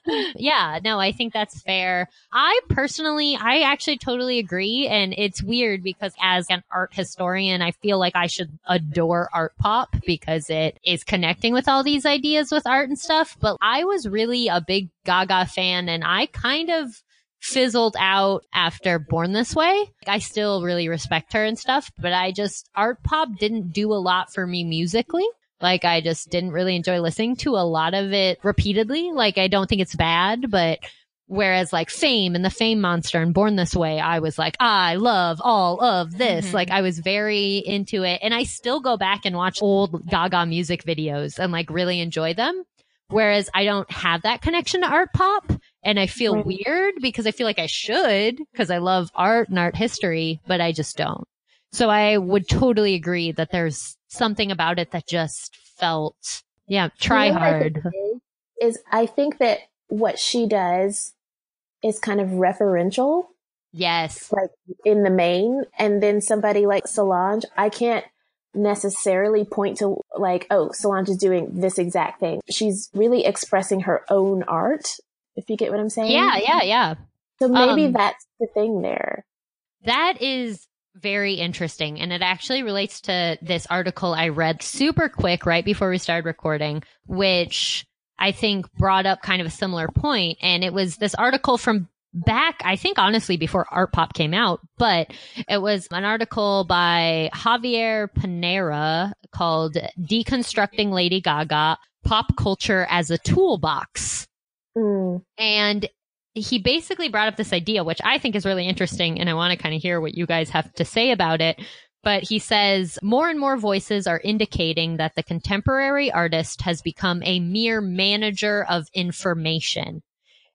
yeah, no, I think that's fair. I personally, I actually totally agree. And it's weird because as an art historian, I feel like I should adore art pop because it is connecting with all these ideas with art and stuff. But I was really a big Gaga fan and I kind of fizzled out after Born This Way. I still really respect her and stuff, but I just, art pop didn't do a lot for me musically. Like, I just didn't really enjoy listening to a lot of it repeatedly. Like, I don't think it's bad, but whereas like Fame and the Fame Monster and Born This Way, I was like, I love all of this. Mhm. Like, I was very into it. And I still go back and watch old Gaga music videos and like really enjoy them. Whereas I don't have that connection to art pop. And I feel Right. weird because I feel like I should because I love art and art history, but I just don't. So I would totally agree that there's something about it that just felt, yeah, try You know what I hard. think it is, is I think that what she does is kind of referential, Yes. like in the main, and then somebody like Solange, I can't necessarily point to like, oh, Solange is doing this exact thing. She's really expressing her own art, if you get what I'm saying. Yeah, yeah, yeah. So maybe Um, that's the thing there. That is very interesting. And it actually relates to this article I read super quick right before we started recording, which I think brought up kind of a similar point. And it was this article from back, I think, honestly, before Art Pop came out, but it was an article by Javier Panera called Deconstructing Lady Gaga, Pop Culture as a Toolbox. Mm. And he basically brought up this idea, which I think is really interesting. And I want to kind of hear what you guys have to say about it. But he says more and more voices are indicating that the contemporary artist has become a mere manager of information.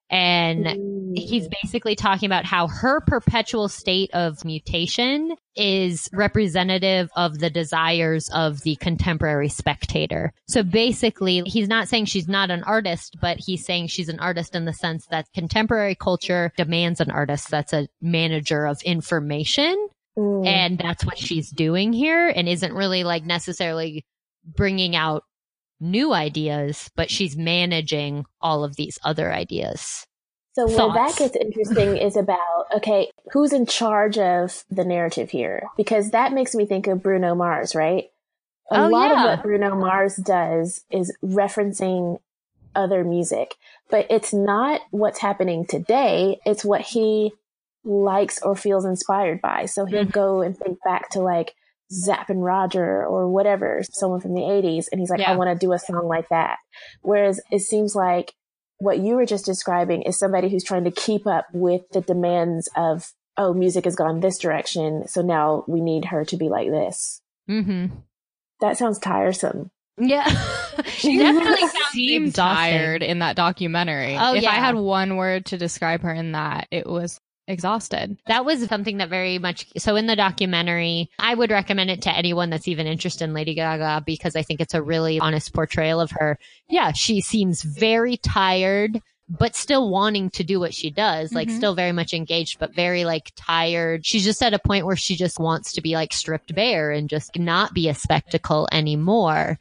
And Mm. he's basically talking about how her perpetual state of mutation is representative of the desires of the contemporary spectator. So basically, he's not saying she's not an artist, but he's saying she's an artist in the sense that contemporary culture demands an artist that's a manager of information. Mm. And that's what she's doing here and isn't really like necessarily bringing out new ideas, but she's managing all of these other ideas. So where Thoughts? that gets interesting is about, okay, who's in charge of the narrative here? Because that makes me think of Bruno Mars, right? A Oh, lot yeah. of what Bruno Mars does is referencing other music, but it's not what's happening today. It's what he likes or feels inspired by. So he'll Mhm. go and think back to like Zapp and Roger or whatever, someone from the eighties. And he's like, Yeah. I want to do a song like that. Whereas it seems like what you were just describing is somebody who's trying to keep up with the demands of, oh, music has gone this direction. So now we need her to be like this. Mm-hmm. That sounds tiresome. Yeah. She definitely sounds Seemed exhausting. tired in that documentary. Oh, if yeah. I had one word to describe her in that, it was exhausted. That was something that very much, so in the documentary, I would recommend it to anyone that's even interested in Lady Gaga because I think it's a really honest portrayal of her. Yeah, she seems very tired, but still wanting to do what she does, like Mhm. still very much engaged, but very like tired. She's just at a point where she just wants to be like stripped bare and just not be a spectacle anymore.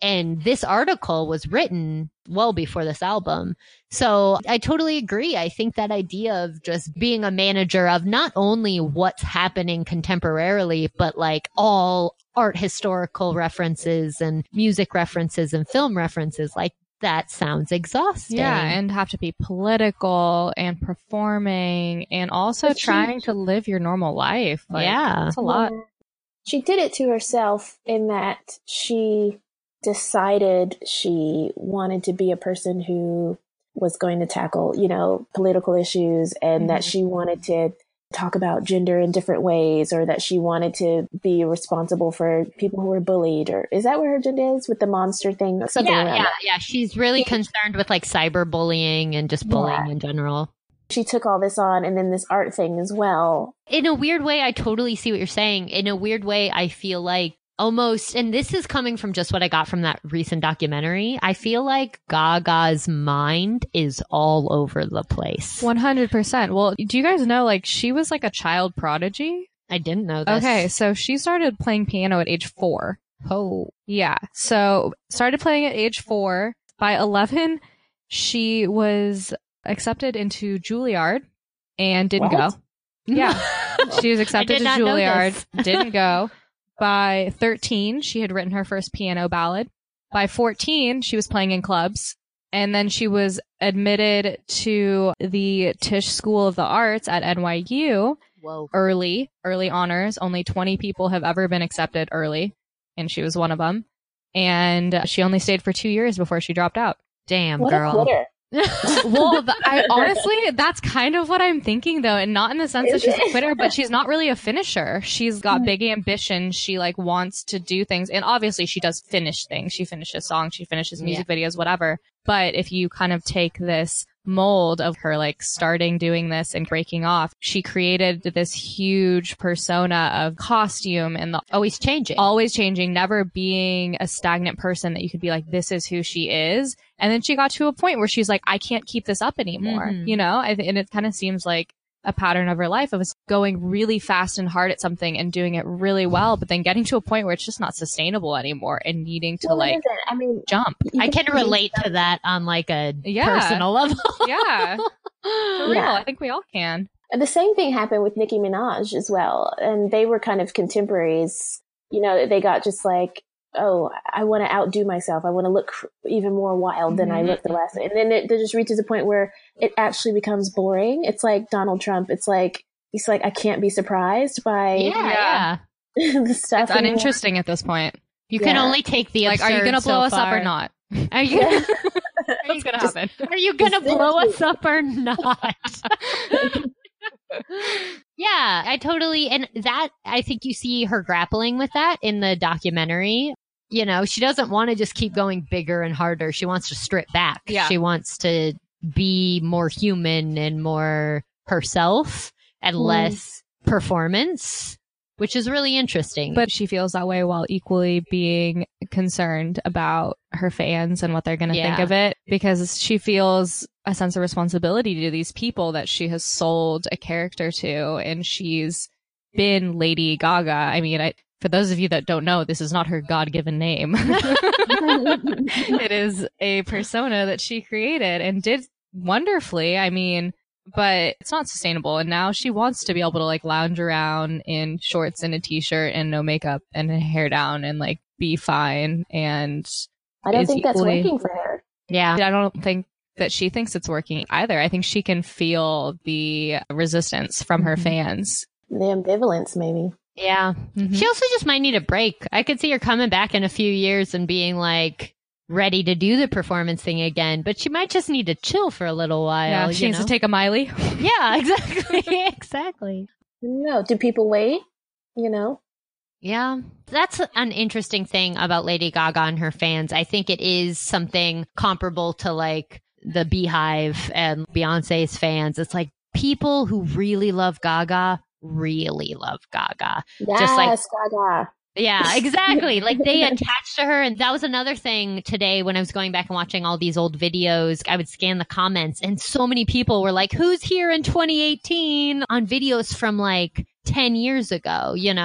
And this article was written well before this album. So I totally agree. I think that idea of just being a manager of not only what's happening contemporarily, but like all art historical references and music references and film references, like that sounds exhausting. Yeah, and have to be political and performing and also But she- trying to live your normal life. Like, Yeah. It's a lot. She did it to herself in that she decided she wanted to be a person who was going to tackle, you know, political issues, and that she wanted to talk about gender in different ways, or that she wanted to be responsible for people who were bullied. Or is that where her agenda is with the monster thing? Something Yeah, around yeah, that. yeah. She's really concerned with like cyberbullying and just bullying in general. She took all this on, and then this art thing as well. In a weird way, I totally see what you're saying. In a weird way, I feel like almost, and this is coming from just what I got from that recent documentary, I feel like Gaga's mind is all over the place. one hundred percent. Well, do you guys know, like, she was like a child prodigy? I didn't know this. Okay, so she started playing piano at age four. Oh. Yeah. So started playing at age four. By eleven, she was accepted into Juilliard and didn't What? go. Yeah. She was I accepted did to not know Juilliard, this. didn't go. By thirteen, she had written her first piano ballad. By fourteen, she was playing in clubs. And then she was admitted to the Tisch School of the Arts at N Y U Whoa. early, early honors. Only twenty people have ever been accepted early, and she was one of them. And she only stayed for two years before she dropped out. Damn, What girl. a quitter. Well, th- I honestly, that's kind of what I'm thinking though, and not in the sense that she's a quitter, but she's not really a finisher. She's got big ambition. She like wants to do things, and obviously she does finish things. She finishes songs, she finishes music videos, whatever. But if you kind of take this mold of her like starting doing this and breaking off, she created this huge persona of costume and the Always changing. always changing, never being a stagnant person that you could be like, this is who she is. And then she got to a point where she's like, I can't keep this up anymore, Mhm. you know? I th- and it kind of seems like a pattern of her life of us going really fast and hard at something and doing it really well, but then getting to a point where it's just not sustainable anymore and needing to Well, it like isn't. I mean, jump. I can relate to that on like a Yeah. personal level. Yeah. For real. Yeah. I think we all can. the same thing happened with Nicki Minaj as well. And they were kind of contemporaries. You know, they got just like, oh, I want to outdo myself. I want to look even more wild than I Mhm. looked the last time. And then it, it just reaches a point where it actually becomes boring. It's like Donald Trump. It's like, he's like, I can't be surprised by Yeah, yeah. the stuff. It's anymore. uninteresting at this point. You can Yeah. only take the Like, are you absurd going to blow so us up or far. not? Are you? Yeah. What's going to Just- happen? Are you gonna Just blow finish us up or not? Yeah, I totally, and that, I think you see her grappling with that in the documentary. You know, she doesn't want to just keep going bigger and harder. She wants to strip back. Yeah. She wants to be more human and more herself and Mm. less performance, which is really interesting. But she feels that way while equally being concerned about her fans and what they're going to think Yeah. of it, because she feels a sense of responsibility to these people that she has sold a character to, and she's been Lady Gaga. I mean, I, for those of you that don't know, this is not her God-given name. It is a persona that she created and did wonderfully. I mean, but it's not sustainable. And now she wants to be able to like lounge around in shorts and a t-shirt and no makeup and a hair down and like be fine. And I don't is think that's equally- working for her. yeah. I don't think that she thinks it's working either. I think she can feel the resistance from her Mhm. fans. The ambivalence, maybe. Yeah. Mhm. She also just might need a break. I could see her coming back in a few years and being like ready to do the performance thing again, but she might just need to chill for a little while. Yeah, you she needs know? to take a Miley. Yeah, exactly. Exactly. No, do people wait? You know? Yeah. That's an interesting thing about Lady Gaga and her fans. I think it is something comparable to like the Beehive and Beyonce's fans. It's like people who really love Gaga really love Gaga. Yes, Just like- Gaga. Yeah, exactly. Like they attached to her. And that was another thing today when I was going back and watching all these old videos. I would scan the comments and so many people were like, who's here in twenty eighteen on videos from like ten years ago, you know?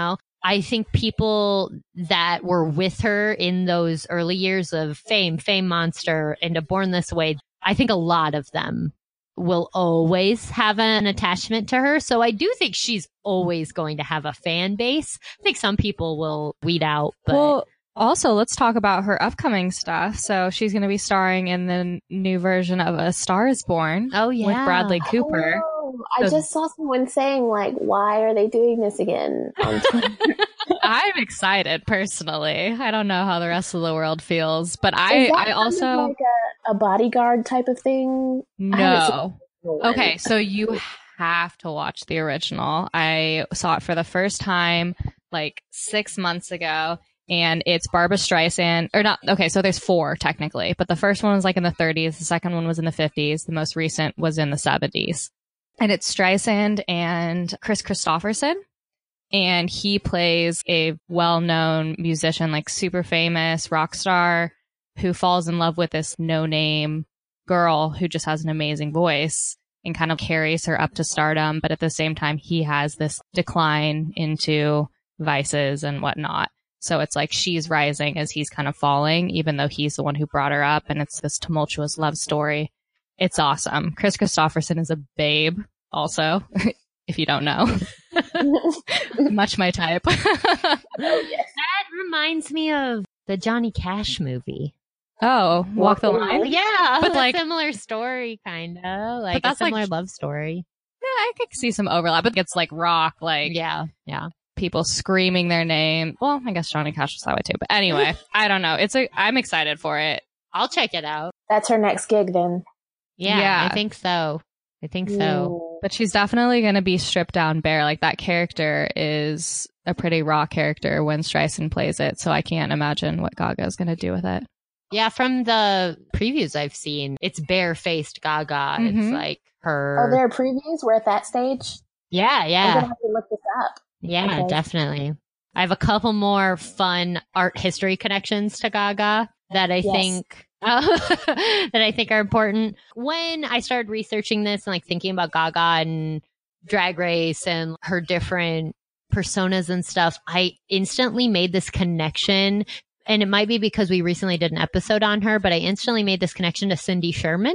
I think people that were with her in those early years of Fame, Fame Monster, and Born This Way, I think a lot of them will always have an attachment to her. So I do think she's always going to have a fan base. I think some people will weed out, but Well, also, let's talk about her upcoming stuff. So she's going to be starring in the new version of A Star Is Born oh yeah, with Bradley Cooper. Oh, I So- just saw someone saying, like, why are they doing this again? on Twitter? I'm excited personally. I don't know how the rest of the world feels, but Is I, that I kind of also like a, a bodyguard type of thing? I haven't seen no. the one. Okay, so you have to watch the original. I saw it for the first time like six months ago, and it's Barbra Streisand, or not. Okay, so there's four technically, but the first one was like in the thirties, the second one was in the fifties, the most recent was in the seventies, and it's Streisand and Chris Christopherson. And he plays a well-known musician, like super famous rock star, who falls in love with this no-name girl who just has an amazing voice and kind of carries her up to stardom. But at the same time, he has this decline into vices and whatnot. So it's like she's rising as he's kind of falling, even though he's the one who brought her up. And it's this tumultuous love story. It's awesome. Chris Christopherson is a babe also, if you don't know. Much my type. Oh, yes. that reminds me of the Johnny Cash movie. Oh, Walk the Line? Yeah, But, but like- like similar story, kind of like a that's, like, similar love story. Yeah, I could see some overlap, but it's like rock, like Yeah, yeah. people screaming their name. Well, I guess Johnny Cash was that way too. But anyway, I don't know. It's a. I'm excited for it. I'll check it out. That's her next gig then. Yeah, Yeah. I think so. I think so. Mm. But she's definitely going to be stripped down bare. Like that character is a pretty raw character when Streisand plays it. So I can't imagine what Gaga is going to do with it. Yeah, from the previews I've seen, it's bare-faced Gaga. Mhm. It's like her. Are there previews? We're at that stage? yeah, I'm yeah, gonna have to look this up. yeah, Okay. definitely. I have a couple more fun art history connections to Gaga that I Yes. think uh, that I think are important. When I started researching this and like thinking about Gaga and Drag Race and her different personas and stuff, I instantly made this connection. And it might be because we recently did an episode on her, but I instantly made this connection to Cindy Sherman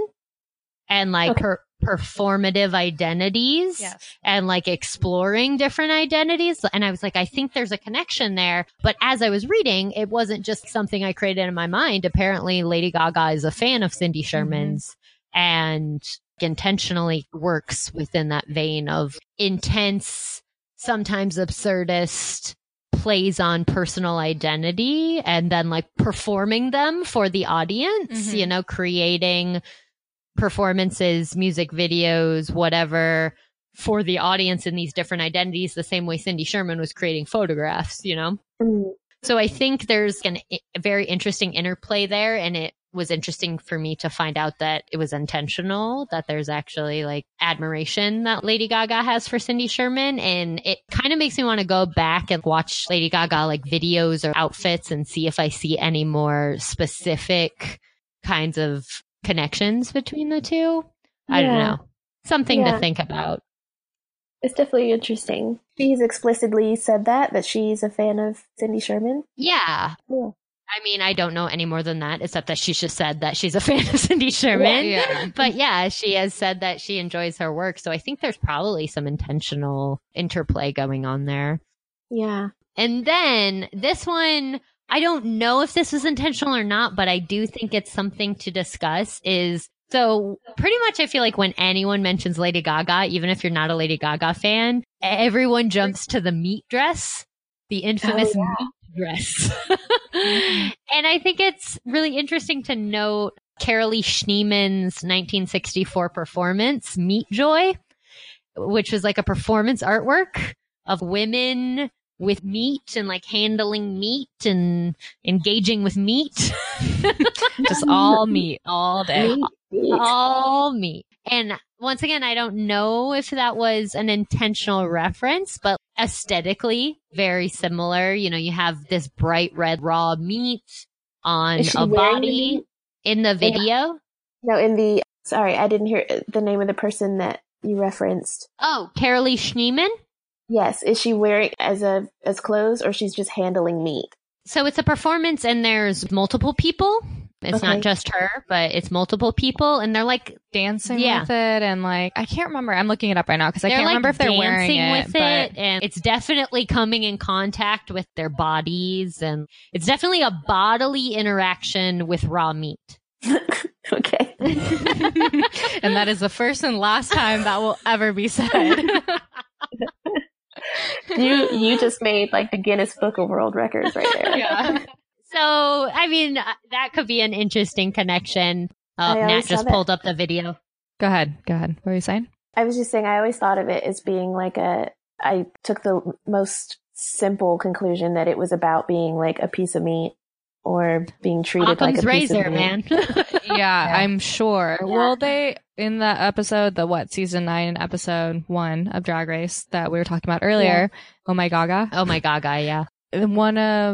and like Okay. her performative identities and like exploring different identities. And I was like, I think there's a connection there. But as I was reading, it wasn't just something I created in my mind. Apparently, Lady Gaga is a fan of Cindy Sherman's and intentionally works within that vein of intense, sometimes absurdist plays on personal identity and then like performing them for the audience, Mhm. you know, creating performances, music videos, whatever for the audience in these different identities, the same way Cindy Sherman was creating photographs, you know? Mm. So I think there's an, a very interesting interplay there. And it was interesting for me to find out that it was intentional, that there's actually like admiration that Lady Gaga has for Cindy Sherman. And it kind of makes me want to go back and watch Lady Gaga like videos or outfits and see if I see any more specific kinds of connections between the two. I don't Yeah. know. Something Yeah. to think about. It's definitely interesting. She's explicitly said that, that she's a fan of Cindy Sherman. Yeah. Yeah. I mean, I don't know any more than that, except that she's just said that she's a fan of Cindy Sherman. Yeah. But yeah, she has said that she enjoys her work. So I think there's probably some intentional interplay going on there. Yeah. And then this one, I don't know if this was intentional or not, but I do think it's something to discuss is so pretty much I feel like when anyone mentions Lady Gaga, even if you're not a Lady Gaga fan, everyone jumps to the meat dress, the infamous Oh, yeah. meat dress. And I think it's really interesting to note Carolee Schneeman's nineteen sixty-four performance, Meat Joy, which was like a performance artwork of women with meat and like handling meat and engaging with meat. Just all meat all day. Meat, meat. All meat. And once again, I don't know if that was an intentional reference, but aesthetically very similar. You know, you have this bright red raw meat on Is she a wearing the body meat? in the video. No, in the, sorry, I didn't hear the name of the person that you referenced. Oh, Carolee Schneeman? Yes. Is she wearing as a as clothes, or she's just handling meat? So it's a performance and there's multiple people. It's Okay. not just her, but it's multiple people, and they're like Dancing Yeah. with it, and like I can't remember. I'm looking it up right now because I they're can't like remember if they're wearing dancing it. with but it, and it's definitely coming in contact with their bodies, and it's definitely a bodily interaction with raw meat. Okay. and that is the first and last time that will ever be said. You you just made like the Guinness Book of World Records right there. yeah. So, I mean, uh, that could be an interesting connection. I Uh, always Nat saw just that. pulled up the video. Go ahead. Go ahead. What were you saying? I was just saying, I always thought of it as being like a, I took the most simple conclusion that it was about being like a piece of meat or being treated like Occam's a piece razor, of meat. man. Yeah, I'm sure. Yeah. Well, they in the episode, the what season nine episode one of Drag Race that we were talking about earlier. Oh my Gaga. Oh my gaga, yeah. One of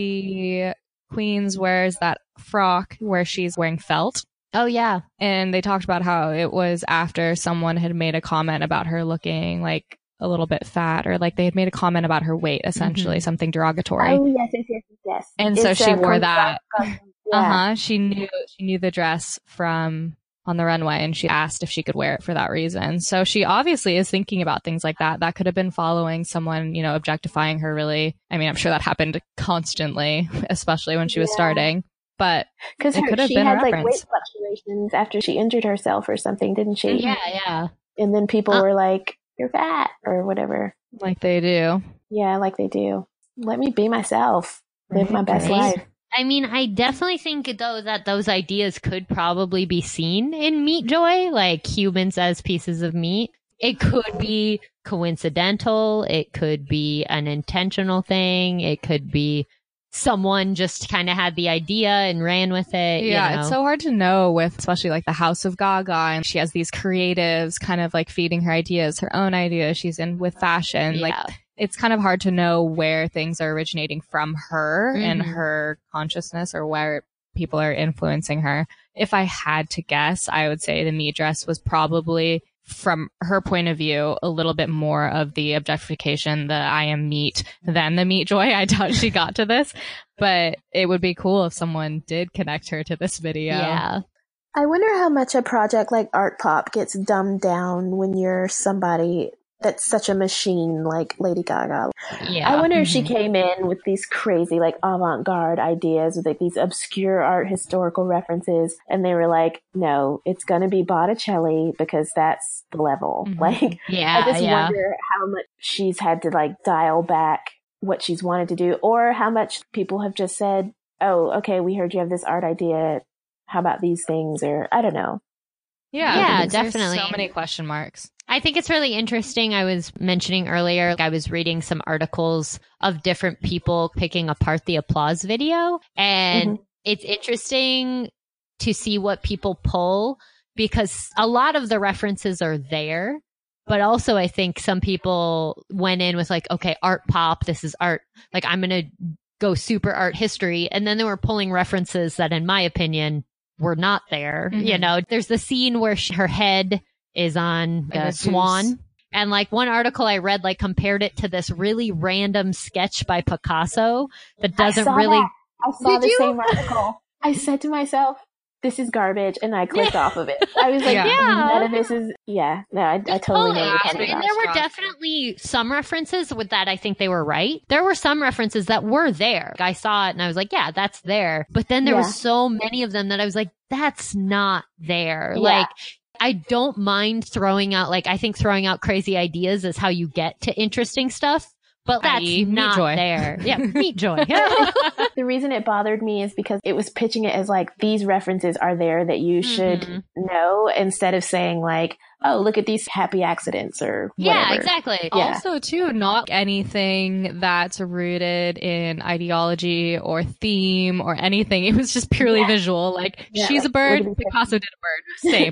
the queens wears that frock where she's wearing felt. Oh yeah. And they talked about how it was after someone had made a comment about her looking like a little bit fat, or like they had made a comment about her weight, essentially, Mhm. something derogatory. Oh, yes, yes, yes, yes, yes. And so It's, she uh, wore comes that. from- Uh yeah. huh. She knew she knew the dress from on the runway, and she asked if she could wear it for that reason. So she obviously is thinking about things like that. That could have been following someone, you know, objectifying her. Really, I mean, I'm sure that happened constantly, especially when she was Yeah. starting. But Because It could have she been a had like reference. weight fluctuations after she injured herself or something, didn't she? Yeah, yeah. And then people Uh- were like, "You're fat" or whatever. like they do, Yeah, like they do. Let me be myself. Live Right, my best right. life. I mean, I definitely think though that those ideas could probably be seen in Meat Joy, like humans as pieces of meat. It could be coincidental. It could be an intentional thing. It could be someone just kind of had the idea and ran with it. yeah. you know? It's so hard to know with, especially like the House of Gaga, and she has these creatives kind of like feeding her ideas, her own ideas. She's in with fashion, like. Yeah. It's kind of hard to know where things are originating from her and Mhm. her consciousness, or where people are influencing her. If I had to guess, I would say the meat dress was probably, from her point of view, a little bit more of the objectification, the I am meat, than the Meat Joy. I doubt she got to this, but it would be cool if someone did connect her to this video. Yeah. I wonder how much a project like Art Pop gets dumbed down when you're somebody that's such a machine like Lady Gaga. Yeah. I wonder if she Mhm. came in with these crazy, like, avant-garde ideas with like these obscure art historical references, and they were like, "No, it's going to be Botticelli because that's the level." Mhm. Like, yeah. I just yeah. wonder how much she's had to like dial back what she's wanted to do, or how much people have just said, "Oh, okay, we heard you have this art idea. How about these things?" Or I don't know. Yeah, Yeah, because there's definitely. so many question marks. I think it's really interesting. I was mentioning earlier, like I was reading some articles of different people picking apart the applause video. And Mhm. it's interesting to see what people pull, because a lot of the references are there. But also, I think some people went in with like, okay, art pop, this is art. Like, I'm going to go super art history. And then they were pulling references that, in my opinion, were not there. Mhm. You know, there's the scene where she, her head is on Like a a swan. goose. And like one article I read, like compared it to this really random sketch by Picasso that doesn't I saw really. that. I saw Did the you? same article. I said to myself, "This is garbage," and I clicked off of it. I was like, Yeah. Yeah. "None of this is." Yeah, no, I, I totally Totally. know what you're Yeah, talking And about. there were Strong. definitely some references with that. I think they were right. There were some references that were there. I saw it and I was like, yeah, that's there. But then there Yeah. was so many of them that I was like, that's not there. Yeah. Like, I don't mind throwing out, like, I think throwing out crazy ideas is how you get to interesting stuff. But that that's is Meat not Joy. there. Yeah, Meat Joy. The reason it bothered me is because it was pitching it as like, these references are there that you should Mhm. know, instead of saying like, "Oh, look at these happy accidents," or whatever. Yeah, exactly. Yeah. Also, too, not anything that's rooted in ideology or theme or anything. It was just purely Yeah. visual. Like, Yeah, she's like, a bird, look at these Picasso did a bird. Same.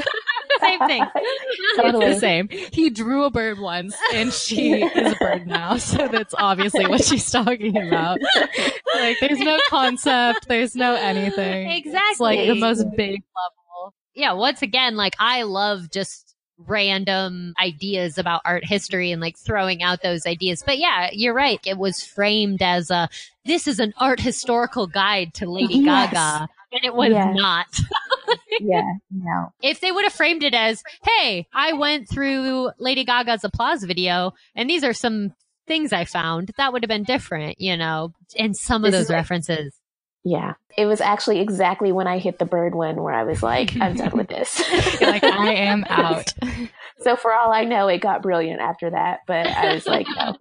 Same thing. Totally. It's the same. He drew a bird once, and she is a bird now. So that's obviously what she's talking about. Like, there's no concept. There's no anything. It's like the Exactly. most big level. Yeah, once again, like I love just random ideas about art history and like throwing out those ideas. But yeah, you're right. It was framed as a, this is an art historical guide to Lady Yes. Gaga. And it was Yeah. not. Yeah, no. If they would have framed it as, hey, I went through Lady Gaga's applause video and these are some things I found, that would have been different, you know, and some of This those is like- references. Yeah. It was actually exactly when I hit the bird one where I was like, I'm done with this. You're like, I am out. So for all I know, it got brilliant after that, but I was like, no.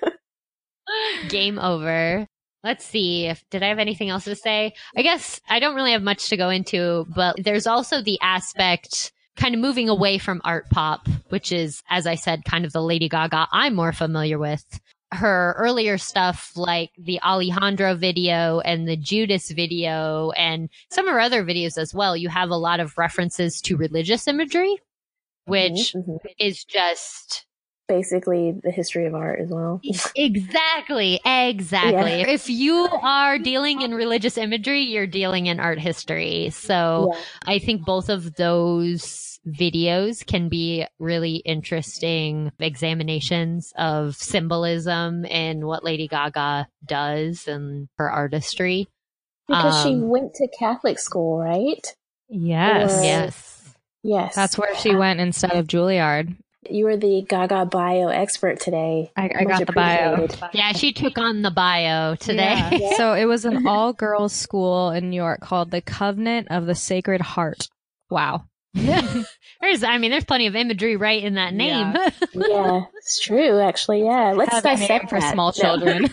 Game over. Let's see if did I have anything else to say? I guess I don't really have much to go into, but there's also the aspect kind of moving away from art pop, which is, as I said, kind of the Lady Gaga I'm more familiar with. Her earlier stuff like the Alejandro video and the Judas video and some of her other videos as well, you have a lot of references to religious imagery, which Mhm, mhm. is just Basically the history of art as well. exactly, exactly. Yeah. If you are dealing in religious imagery, you're dealing in art history. So Yeah. I think both of those videos can be really interesting examinations of symbolism and what Lady Gaga does and her artistry. Because she Um, went to Catholic school, right? Yes. Or- Yes. Yes. That's where she went instead of Juilliard. You were the Gaga bio expert today. I, I Much got the bio. appreciated. Yeah, she took on the bio today. Yeah. So it was an all girls school in New York called the Covenant of the Sacred Heart. Wow. There's, I mean, there's plenty of imagery right in that name. Yeah. Yeah, it's true, actually. Yeah. Let's Heavy name dissect for that. small No. children.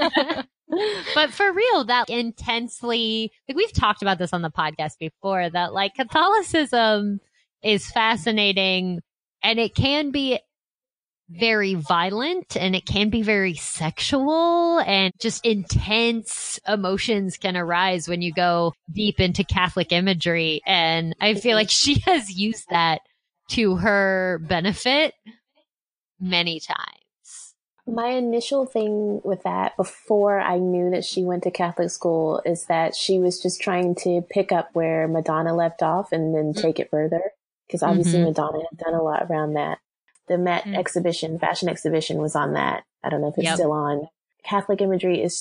But for real, that intensely, like we've talked about this on the podcast before, that like Catholicism is fascinating and it can be very violent and it can be very sexual and just intense emotions can arise when you go deep into Catholic imagery. And I feel like she has used that to her benefit many times. My initial thing with that before I knew that she went to Catholic school is that she was just trying to pick up where Madonna left off and then take it further. Because obviously Mhm. Madonna had done a lot around that. The Met Mm. exhibition, fashion exhibition was on that. I don't know if it's Yep. still on. Catholic imagery is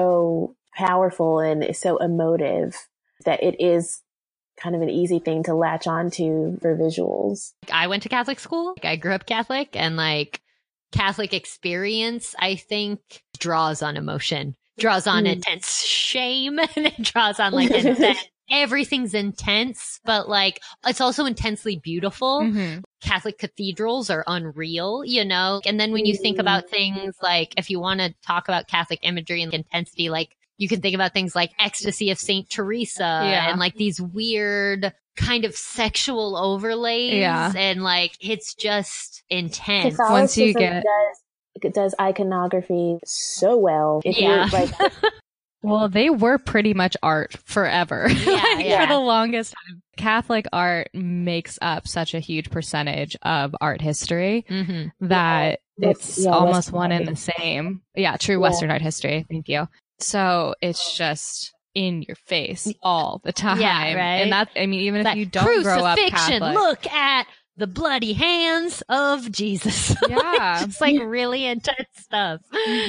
so powerful and is so emotive that it is kind of an easy thing to latch onto for visuals. I went to Catholic school. Like, I grew up Catholic and like Catholic experience, I think, draws on emotion, draws on Mm. intense shame, and it draws on like intense. Everything's intense, but like it's also intensely beautiful. Mhm. Catholic cathedrals are unreal, you know? And then when you think Mm. about things like, if you want to talk about Catholic imagery and intensity, like you can think about things like Ecstasy of Saint Teresa Yeah. and like these weird kind of sexual overlays. Yeah. And like, it's just intense. Once you Catholicism get- does, it does iconography so well. If Yeah. you're like, Well, they were pretty much art forever. Yeah, Like, yeah. For the longest time. Catholic art makes up such a huge percentage of art history hmm that Yeah. it's Yeah, almost Western one art and the same. Yeah, true Yeah. Western art history. Thank you. So it's just in your face all the time. Yeah, right. And that's, I mean, even if That you don't grow up crucifixion, Catholic. look at the bloody hands of Jesus. Yeah. It's like really intense stuff.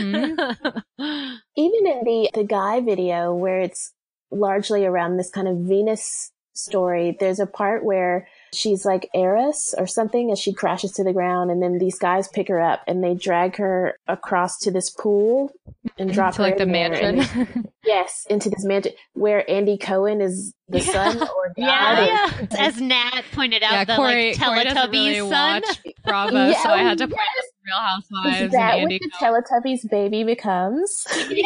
Mhm. even in the, the Guy video where it's largely around this kind of Venus story, there's a part where she's like Eris or something as she crashes to the ground, and then these guys pick her up and they drag her across to this pool and drop To her like the in there, and mansion. yes, into this mansion where Andy Cohen is the Yeah. son or God. Yeah, or- yeah. As Nat pointed out, yeah, the Corey, like Corey doesn't Teletubbies really son. watch Bravo, so I had to Yeah, point this to Real Housewives Is and that what Andy the Cohen. Teletubbies baby becomes?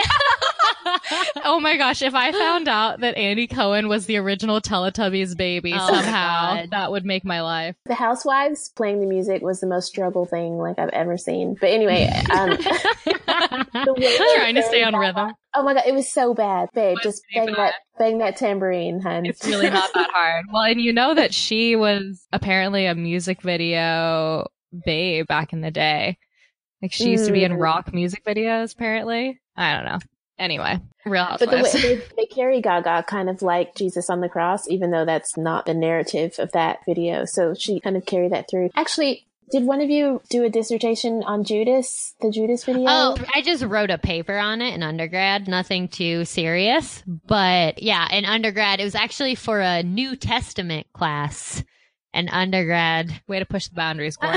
Oh my gosh, if I found out that Andy Cohen was the original Teletubbies baby Oh my somehow, God. that would make my life. The Housewives playing the music was the most struggle thing like I've ever seen. But anyway, um, the way Trying to they- stay on rhythm. Oh my god, it was so bad, babe. was Just pretty bang bad. that, bang that tambourine, hun. It's really not that hard. Well, and you know that she was apparently a music video babe back in the day. Like she used to be in Mm. rock music videos, apparently. I don't know. Anyway, Real But the way Housewives. they, they carry Gaga kind of like Jesus on the cross, even though that's not the narrative of that video. So she kind of carried that through. Actually, did one of you do a dissertation on Judas, the Judas video? Oh, I just wrote a paper on it in undergrad, nothing too serious. But yeah, in undergrad, it was actually for a New Testament class. An undergrad. Way to push the boundaries, Corey.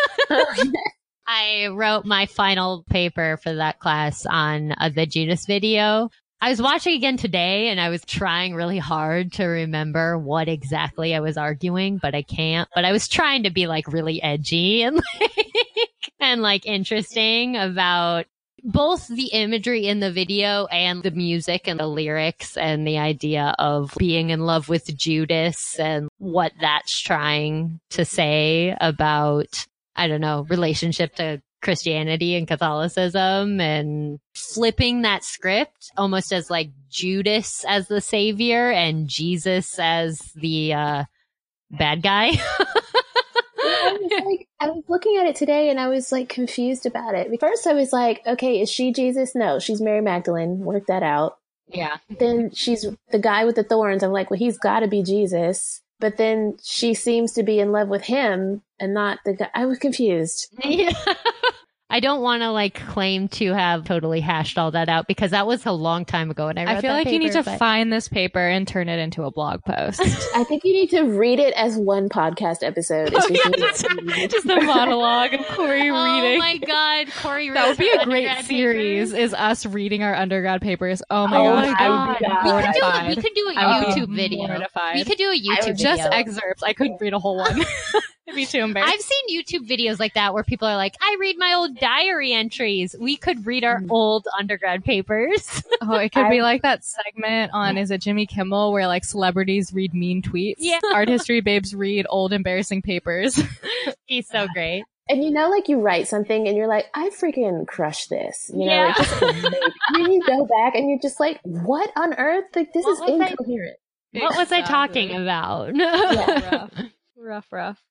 I wrote my final paper for that class on uh, the Judas video. I was watching again today and I was trying really hard to remember what exactly I was arguing, but I can't. But I was trying to be like really edgy and like, and like interesting about both the imagery in the video and the music and the lyrics and the idea of being in love with Judas and what that's trying to say about, I don't know, relationship to Christianity and Catholicism, and flipping that script almost as like Judas as the savior and Jesus as the uh, bad guy. I was like, I was looking at it today and I was like confused about it. First I was like, okay, is she Jesus? No, she's Mary Magdalene. Work that out. Yeah. Then she's the guy with the thorns. I'm like, well, he's got to be Jesus. But then she seems to be in love with him and not the guy. I was confused. Yeah. I don't want to like claim to have totally hashed all that out because that was a long time ago and I wrote I feel that like you need paper, to but- find this paper and turn it into a blog post. I think you need to read it as one podcast episode. Oh, It's yeah, just- just, just a monologue of Corey Oh reading. my God, Corey! That would be reads a her great undergrad series, papers. is us reading our undergrad papers. Oh my Oh gosh, my I would be God. We could, do a, mortified. we could do a I would be YouTube video. mortified. We could do a YouTube would video. Just excerpts. I couldn't read a whole one. I'd be too embarrassed. I've seen YouTube videos like that where people are like, I read my old diary entries. We could read our old undergrad papers. Oh, it could be I- like that segment on, is it Jimmy Kimmel, where like celebrities read mean tweets? Yeah. Art history babes read old embarrassing papers. He's so great. And you know, like you write something and you're like, I freaking crushed this. You know, Yeah. like, this is amazing. And then you go back and you're just like, what on earth? Like, this What is was I- incoherent. What was I Exactly. talking about? rough, rough, rough.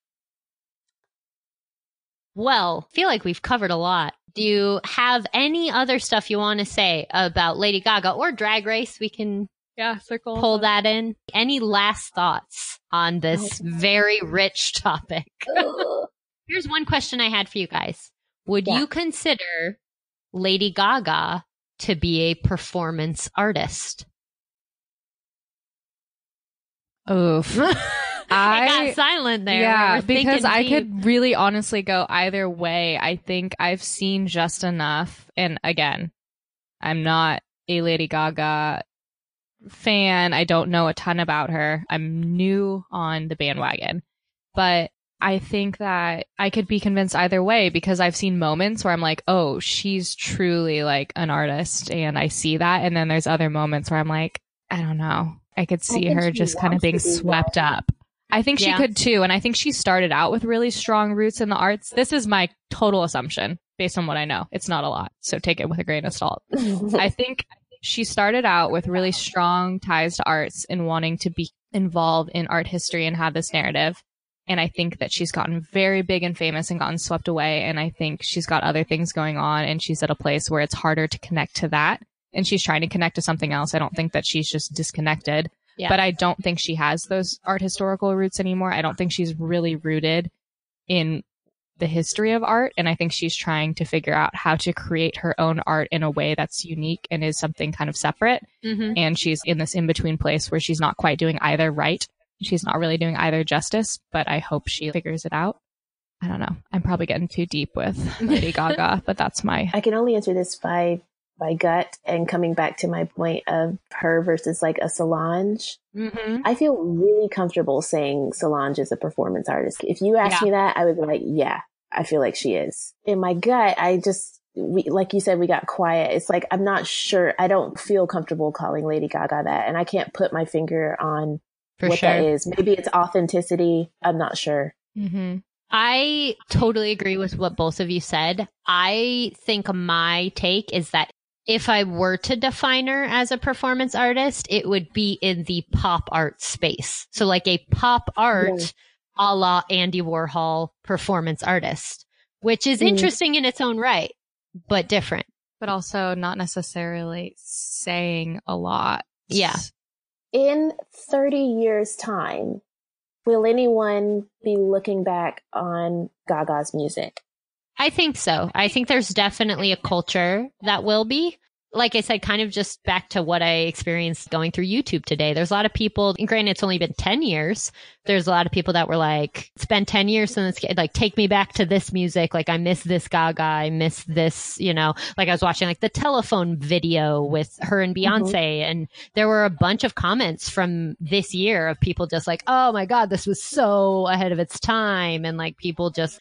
Well, I feel like we've covered a lot. Do you have any other stuff you want to say about Lady Gaga or Drag Race? We can Yeah, circle. pull that in. Any last thoughts on this very rich topic? Ugh. Here's one question I had for you guys. Would Yeah. you consider Lady Gaga to be a performance artist? Oof. I I got silent there. yeah, We're thinking because I deep. could really honestly go either way. I think I've seen just enough. And again, I'm not a Lady Gaga fan. I don't know a ton about her. I'm new on the bandwagon. But I think that I could be convinced either way because I've seen moments where I'm like, oh, she's truly like an artist. And I see that. And then there's other moments where I'm like, I don't know. I could see think her she just kind of wants being to be swept that. up. I think she Yeah. could too. And I think she started out with really strong roots in the arts. This is my total assumption based on what I know. It's not a lot. So take it with a grain of salt. I think she started out with really strong ties to arts and wanting to be involved in art history and have this narrative. And I think that she's gotten very big and famous and gotten swept away. And I think she's got other things going on and she's at a place where it's harder to connect to that. And she's trying to connect to something else. I don't think that she's just disconnected. Yeah. But I don't think she has those art historical roots anymore. I don't think she's really rooted in the history of art. And I think she's trying to figure out how to create her own art in a way that's unique and is something kind of separate. Mhm. And she's in this in-between place where she's not quite doing either right. She's not really doing either justice, but I hope she figures it out. I don't know. I'm probably getting too deep with Lady Gaga, but that's my... I can only answer this by by gut and coming back to my point of her versus like a Solange. Mhm. I feel really comfortable saying Solange is a performance artist. If you asked Yeah. me that, I would be like, yeah, I feel like she is. In my gut, I just, we, like you said, we got quiet. It's like, I'm not sure. I don't feel comfortable calling Lady Gaga that. And I can't put my finger on For what sure. that is. Maybe it's authenticity. I'm not sure. Mm-hmm. I totally agree with what both of you said. I think my take is that if I were to define her as a performance artist, it would be in the pop art space. So like a pop art Yeah. a la Andy Warhol performance artist, which is Mhm. interesting in its own right, but different. but also not necessarily saying a lot. Yeah. In thirty years' time, will anyone be looking back on Gaga's music? I think so. I think there's definitely a culture that will be. Like I said, kind of just back to what I experienced going through YouTube today. There's a lot of people, and granted, it's only been ten years. There's a lot of people that were like, it's been ten years since, like, take me back to this music. Like, I miss this Gaga. I miss this, you know, like I was watching like the Telephone video with her and Beyonce. Mm-hmm. And there were a bunch of comments from this year of people just like, oh my God, this was so ahead of its time. And like people just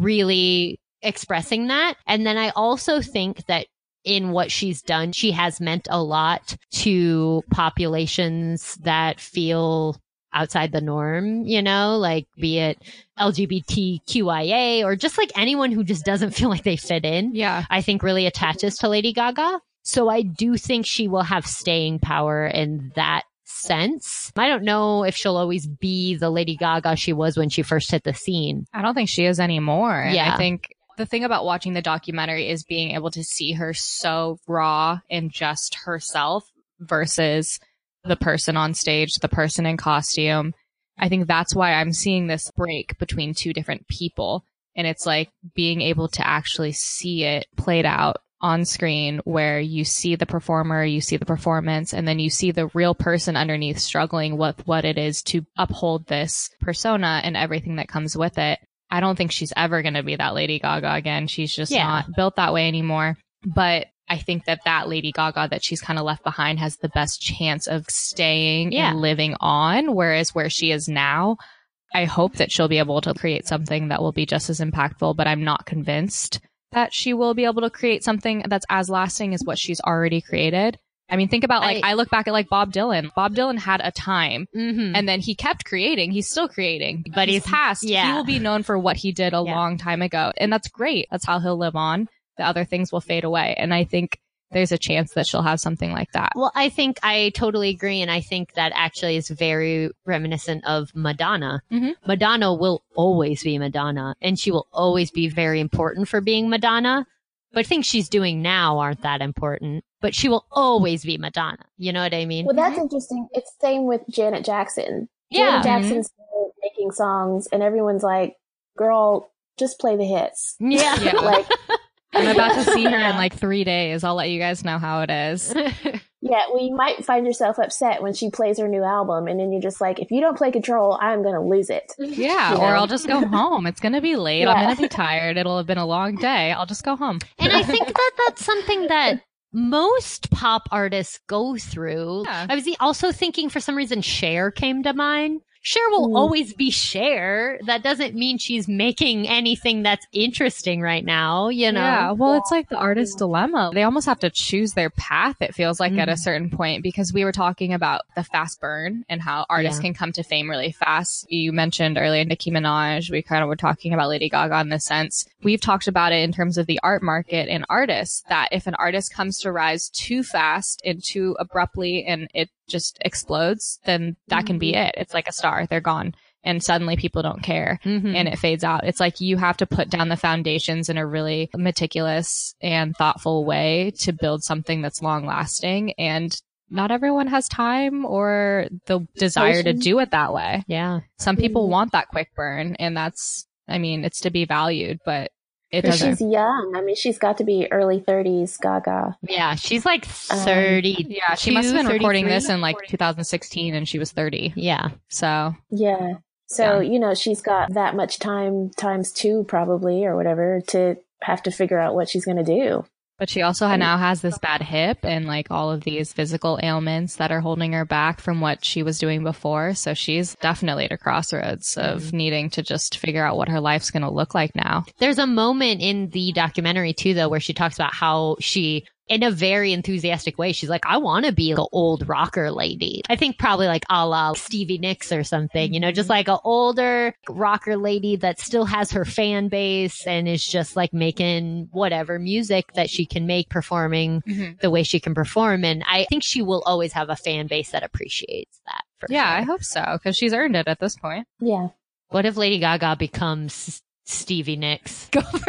really expressing that. And then I also think that in what she's done, she has meant a lot to populations that feel outside the norm, you know, like be it L G B T Q I A or just like anyone who just doesn't feel like they fit in. Yeah. I think really attaches to Lady Gaga. So I do think she will have staying power in that sense. I don't know if she'll always be the Lady Gaga she was when she first hit the scene. I don't think she is anymore. And Yeah. I think the thing about watching the documentary is being able to see her so raw and just herself versus the person on stage, the person in costume. I think that's why I'm seeing this break between two different people. And it's like being able to actually see it played out on screen where you see the performer, you see the performance, and then you see the real person underneath struggling with what it is to uphold this persona and everything that comes with it. I don't think she's ever going to be that Lady Gaga again. She's just Yeah. not built that way anymore. But I think that that Lady Gaga that she's kind of left behind has the best chance of staying Yeah. and living on. Whereas where she is now, I hope that she'll be able to create something that will be just as impactful, but I'm not convinced that she will be able to create something that's as lasting as what she's already created. I mean, think about like, I, I look back at like Bob Dylan. Bob Dylan had a time Mm-hmm. and then he kept creating. He's still creating, but he's, He's- passed. yeah. He will be known for what he did a Yeah. long time ago. And that's great. That's how he'll live on. The other things will fade away. And I think there's a chance that she'll have something like that. Well, I think I totally agree. And I think that actually is very reminiscent of Madonna. Mhm. Madonna will always be Madonna and she will always be very important for being Madonna. But things she's doing now aren't that important, but she will always be Madonna. You know what I mean? Well, that's interesting. It's the same with Janet Jackson. Yeah. Janet Jackson's still making songs, and everyone's like, girl, just play the hits. Yeah. Yeah. Like, I'm about to see her in like three days. I'll let you guys know how it is. yeah, well, you might find yourself upset when she plays her new album, and then you're just like, if you don't play Control, I'm going to lose it. Yeah. You Or know? I'll just go home. It's going to be late. Yeah. I'm going to be tired. It'll have been a long day. I'll just go home. And I think that that's something that most pop artists go through. Yeah. I was also thinking for some reason Cher came to mind. Cher will Mm. always be Cher. That doesn't mean she's making anything that's interesting right now, you know? Yeah, well, it's like the artist's dilemma. They almost have to choose their path, it feels like, at a certain point, because we were talking about the fast burn and how artists Yeah. can come to fame really fast. You mentioned earlier Nicki Minaj. We kind of were talking about Lady Gaga in this sense. We've talked about it in terms of the art market and artists, that if an artist comes to rise too fast and too abruptly and it just explodes, then that can be it. It's like a star. They're gone. And suddenly people don't care Mhm. and it fades out. It's like you have to put down the foundations in a really meticulous and thoughtful way to build something that's long lasting. And not everyone has time or the desire to Patience. do it that way. Yeah. Some people Mhm. want that quick burn, and that's, I mean, it's to be valued, but it But doesn't. she's young. I mean, she's got to be early thirties, Gaga. Yeah. She's like Um, thirty. Yeah, she must have been recording thirty-three? this in like two thousand sixteen and she was thirty. Yeah. So Yeah. So, Yeah. you know, she's got that much time times two probably or whatever to have to figure out what she's going to do. But she also now has this bad hip and like all of these physical ailments that are holding her back from what she was doing before. So she's definitely at a crossroads of needing to just figure out what her life's going to look like now. There's a moment in the documentary too, though, where she talks about how she, in a very enthusiastic way, she's like, I want to be like an old rocker lady. I think probably like a la Stevie Nicks or something, you know, just like an older rocker lady that still has her fan base and is just like making whatever music that she can make, performing the way she can perform. And I think she will always have a fan base that appreciates that. For Yeah, I sure. hope so, because she's earned it at this point. Yeah. What if Lady Gaga becomes Stevie Nicks? Go for,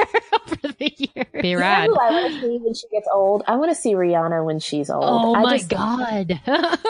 for the year. Be You know rad. who I want to see when she gets old? I want to see Rihanna when she's old. Oh I my just, God.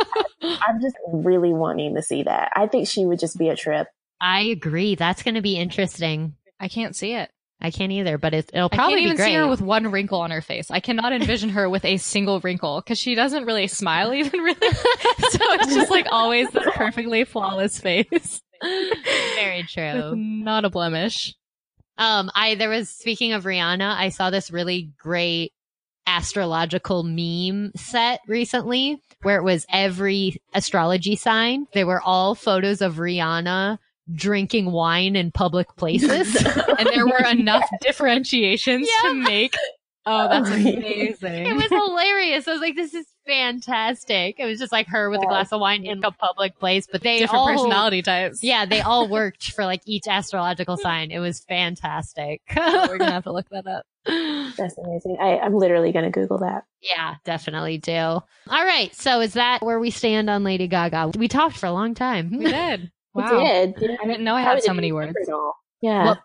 I'm just really wanting to see that. I think she would just be a trip. I agree. That's going to be interesting. I can't see it. I can't either, but it, it'll I probably can't even be great. see her with one wrinkle on her face. I cannot envision her with a single wrinkle because she doesn't really smile even really. So it's just like always this perfectly flawless face. Very With true. not a blemish. Um, I there was speaking of Rihanna, I saw this really great astrological meme set recently where it was every astrology sign. They were all photos of Rihanna drinking wine in public places. And there were enough differentiations Yeah. to make. Oh, that's Oh, amazing. It was hilarious. I was like, this is fantastic. It was just like her with a glass of wine in a public place, but they different all, personality types. yeah, they all worked for like each astrological sign. It was fantastic. We're gonna have to look that up. That's amazing. I, I'm literally going to Google that. Yeah, definitely do. All right. So is that where we stand on Lady Gaga? We talked for a long time. We did. We Wow. did. I didn't know I How had did so you many remember words. it all? Yeah. Well,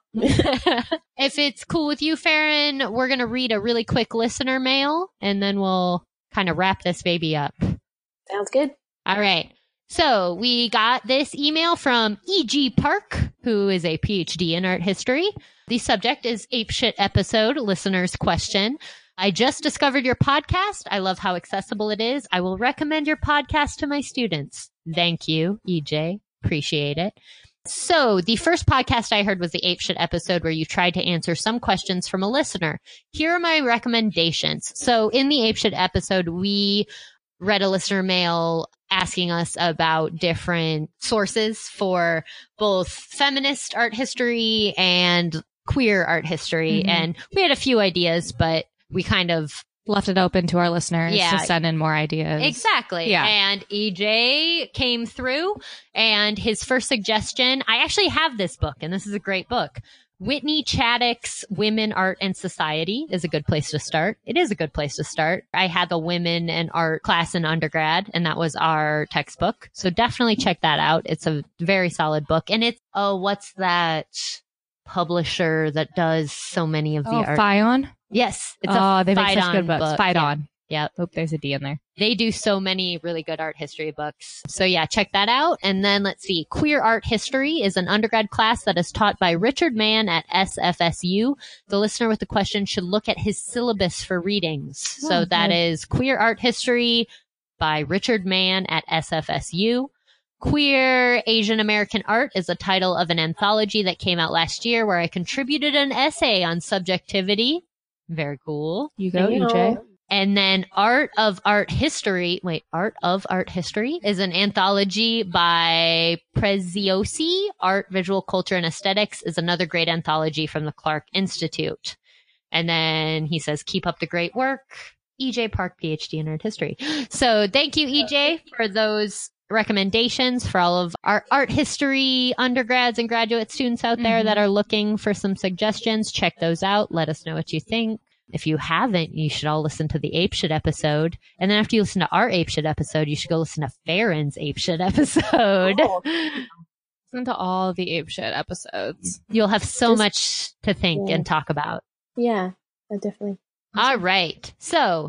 if it's cool with you, Farron, we're going to read a really quick listener mail and then we'll kind of wrap this baby up. Sounds good. All right. So we got this email from E G Park, who is a P H D in art history. The subject is Apeshit Episode, listener's question. I just discovered your podcast. I love how accessible it is. I will recommend your podcast to my students. Thank you, E J. Appreciate it. So the first podcast I heard was the Apeshit episode where you tried to answer some questions from a listener. Here are my recommendations. So in the Apeshit episode, we read a listener mail asking us about different sources for both feminist art history and queer art history. Mhm. And we had a few ideas, but we kind of Left it open to our listeners Yeah. to send in more ideas. Exactly. Yeah. And E J came through and his first suggestion, I actually have this book and this is a great book. Whitney Chaddock's Women, Art, and Society is a good place to start. It is a good place to start. I had the women and art class in undergrad and that was our textbook. So definitely check that out. It's a very solid book. And it's, oh, what's that publisher that does so many of the Oh, art? Fion? Yes. It's Oh, a they make such Phaidon good books. book. Phaidon. Yep. Hope there's a D in there. They do so many really good art history books. So yeah, check that out. And then let's see. Queer Art History is an undergrad class that is taught by Richard Mann at S F S U. The listener with the question should look at his syllabus for readings. So Oh, that good. is Queer Art History by Richard Mann at S F S U. Queer Asian American Art is a title of an anthology that came out last year where I contributed an essay on subjectivity. Very cool. You go, You E J. know, And then Art of Art History, wait, Art of Art History is an anthology by Preziosi. Art, Visual Culture, and Aesthetics is another great anthology from the Clark Institute. And then he says, keep up the great work. E J Park, P H D in Art History. So thank you, E J, for those recommendations for all of our art history undergrads and graduate students out there Mhm. that are looking for some suggestions. Check those out. Let us know what you think. If you haven't, you should all listen to the Apeshit episode. And then after you listen to our Apeshit episode, you should go listen to Farron's Apeshit episode. Oh. Listen to all the Apeshit episodes. You'll have so Just- much to think Yeah. and talk about. yeah, I definitely. All right. So,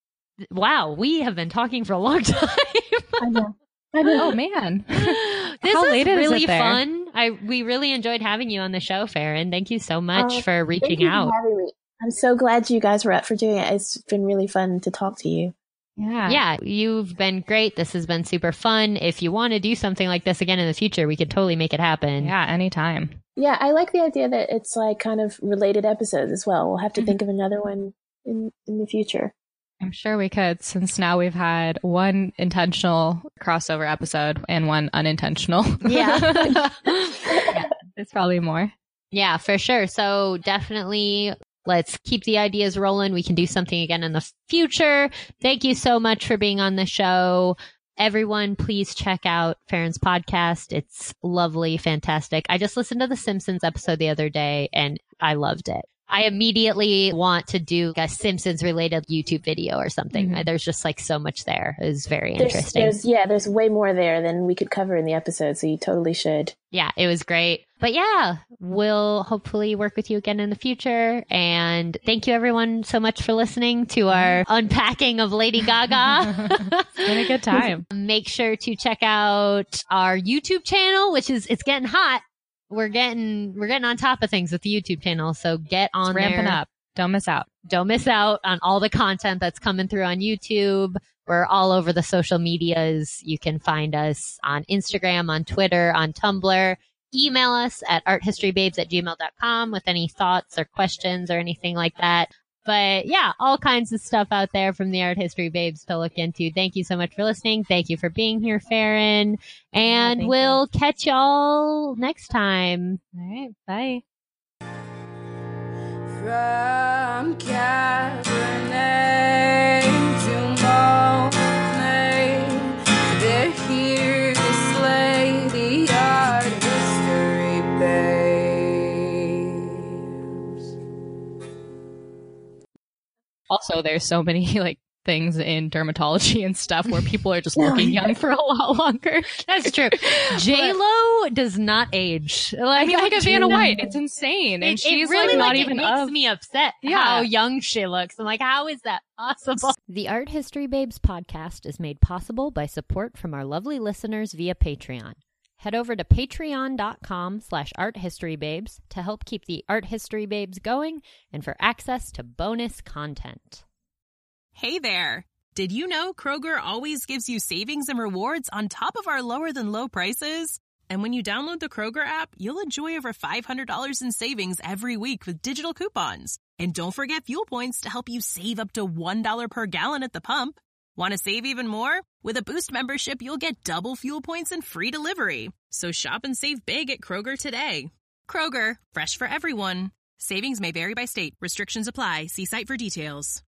wow, we have been talking for a long time. I know. I know. Oh man. This How is late is it really there? fun. I we really enjoyed having you on the show, Farron. Thank you so much Oh, for Thank reaching you for out. having me. I'm so glad you guys were up for doing it. It's been really fun to talk to you. Yeah. Yeah, you've been great. This has been super fun. If you want to do something like this again in the future, we could totally make it happen. Yeah, anytime. Yeah, I like the idea that it's like kind of related episodes as well. We'll have to Mhm. think of another one in in the future. I'm sure we could, since now we've had one intentional crossover episode and one unintentional. Yeah. Yeah, there's probably more. Yeah, for sure. So definitely let's keep the ideas rolling. We can do something again in the future. Thank you so much for being on the show. Everyone, please check out Farron's podcast. It's lovely, fantastic. I just listened to the Simpsons episode the other day and I loved it. I immediately want to do a Simpsons related YouTube video or something. Mm-hmm. There's just like so much there. It was very There's, interesting. there's, yeah, there's way more there than we could cover in the episode, so you totally should. Yeah, it was great. But yeah, we'll hopefully work with you again in the future. And thank you everyone so much for listening to our unpacking of Lady Gaga. It's been a good time. Make sure to check out our YouTube channel, which is, it's getting hot. We're getting, we're getting on top of things with the YouTube channel. So get on It's ramping there. up. Don't miss out. Don't miss out on all the content that's coming through on YouTube. We're all over the social medias. You can find us on Instagram, on Twitter, on Tumblr. Email us at arthistorybabes at gmail dot com with any thoughts or questions or anything like that. But yeah, all kinds of stuff out there from the Art History Babes to look into. Thank you so much for listening. Thank you for being here, Farron. And Yeah, we'll you. catch y'all next time. All right. Bye. From Cabernet to Monet, they're here to slay the art history babes. Also, there's so many like things in dermatology and stuff where people are just looking young for a lot longer. That's true. J Lo does not age. I Like, mean, look I at Vanna do White. not- It's insane. And It, she's it really like not like, even it makes of. me upset Yeah. how young she looks. I'm like, how is that possible? The Art History Babes podcast is made possible by support from our lovely listeners via Patreon. Head over to patreon.com slash arthistorybabes to help keep the Art History Babes going and for access to bonus content. Hey there! Did you know Kroger always gives you savings and rewards on top of our lower-than-low prices? And when you download the Kroger app, you'll enjoy over five hundred dollars in savings every week with digital coupons. And don't forget fuel points to help you save up to one dollar per gallon at the pump. Want to save even more? With a Boost membership, you'll get double fuel points and free delivery. So shop and save big at Kroger today. Kroger, fresh for everyone. Savings may vary by state. Restrictions apply. See site for details.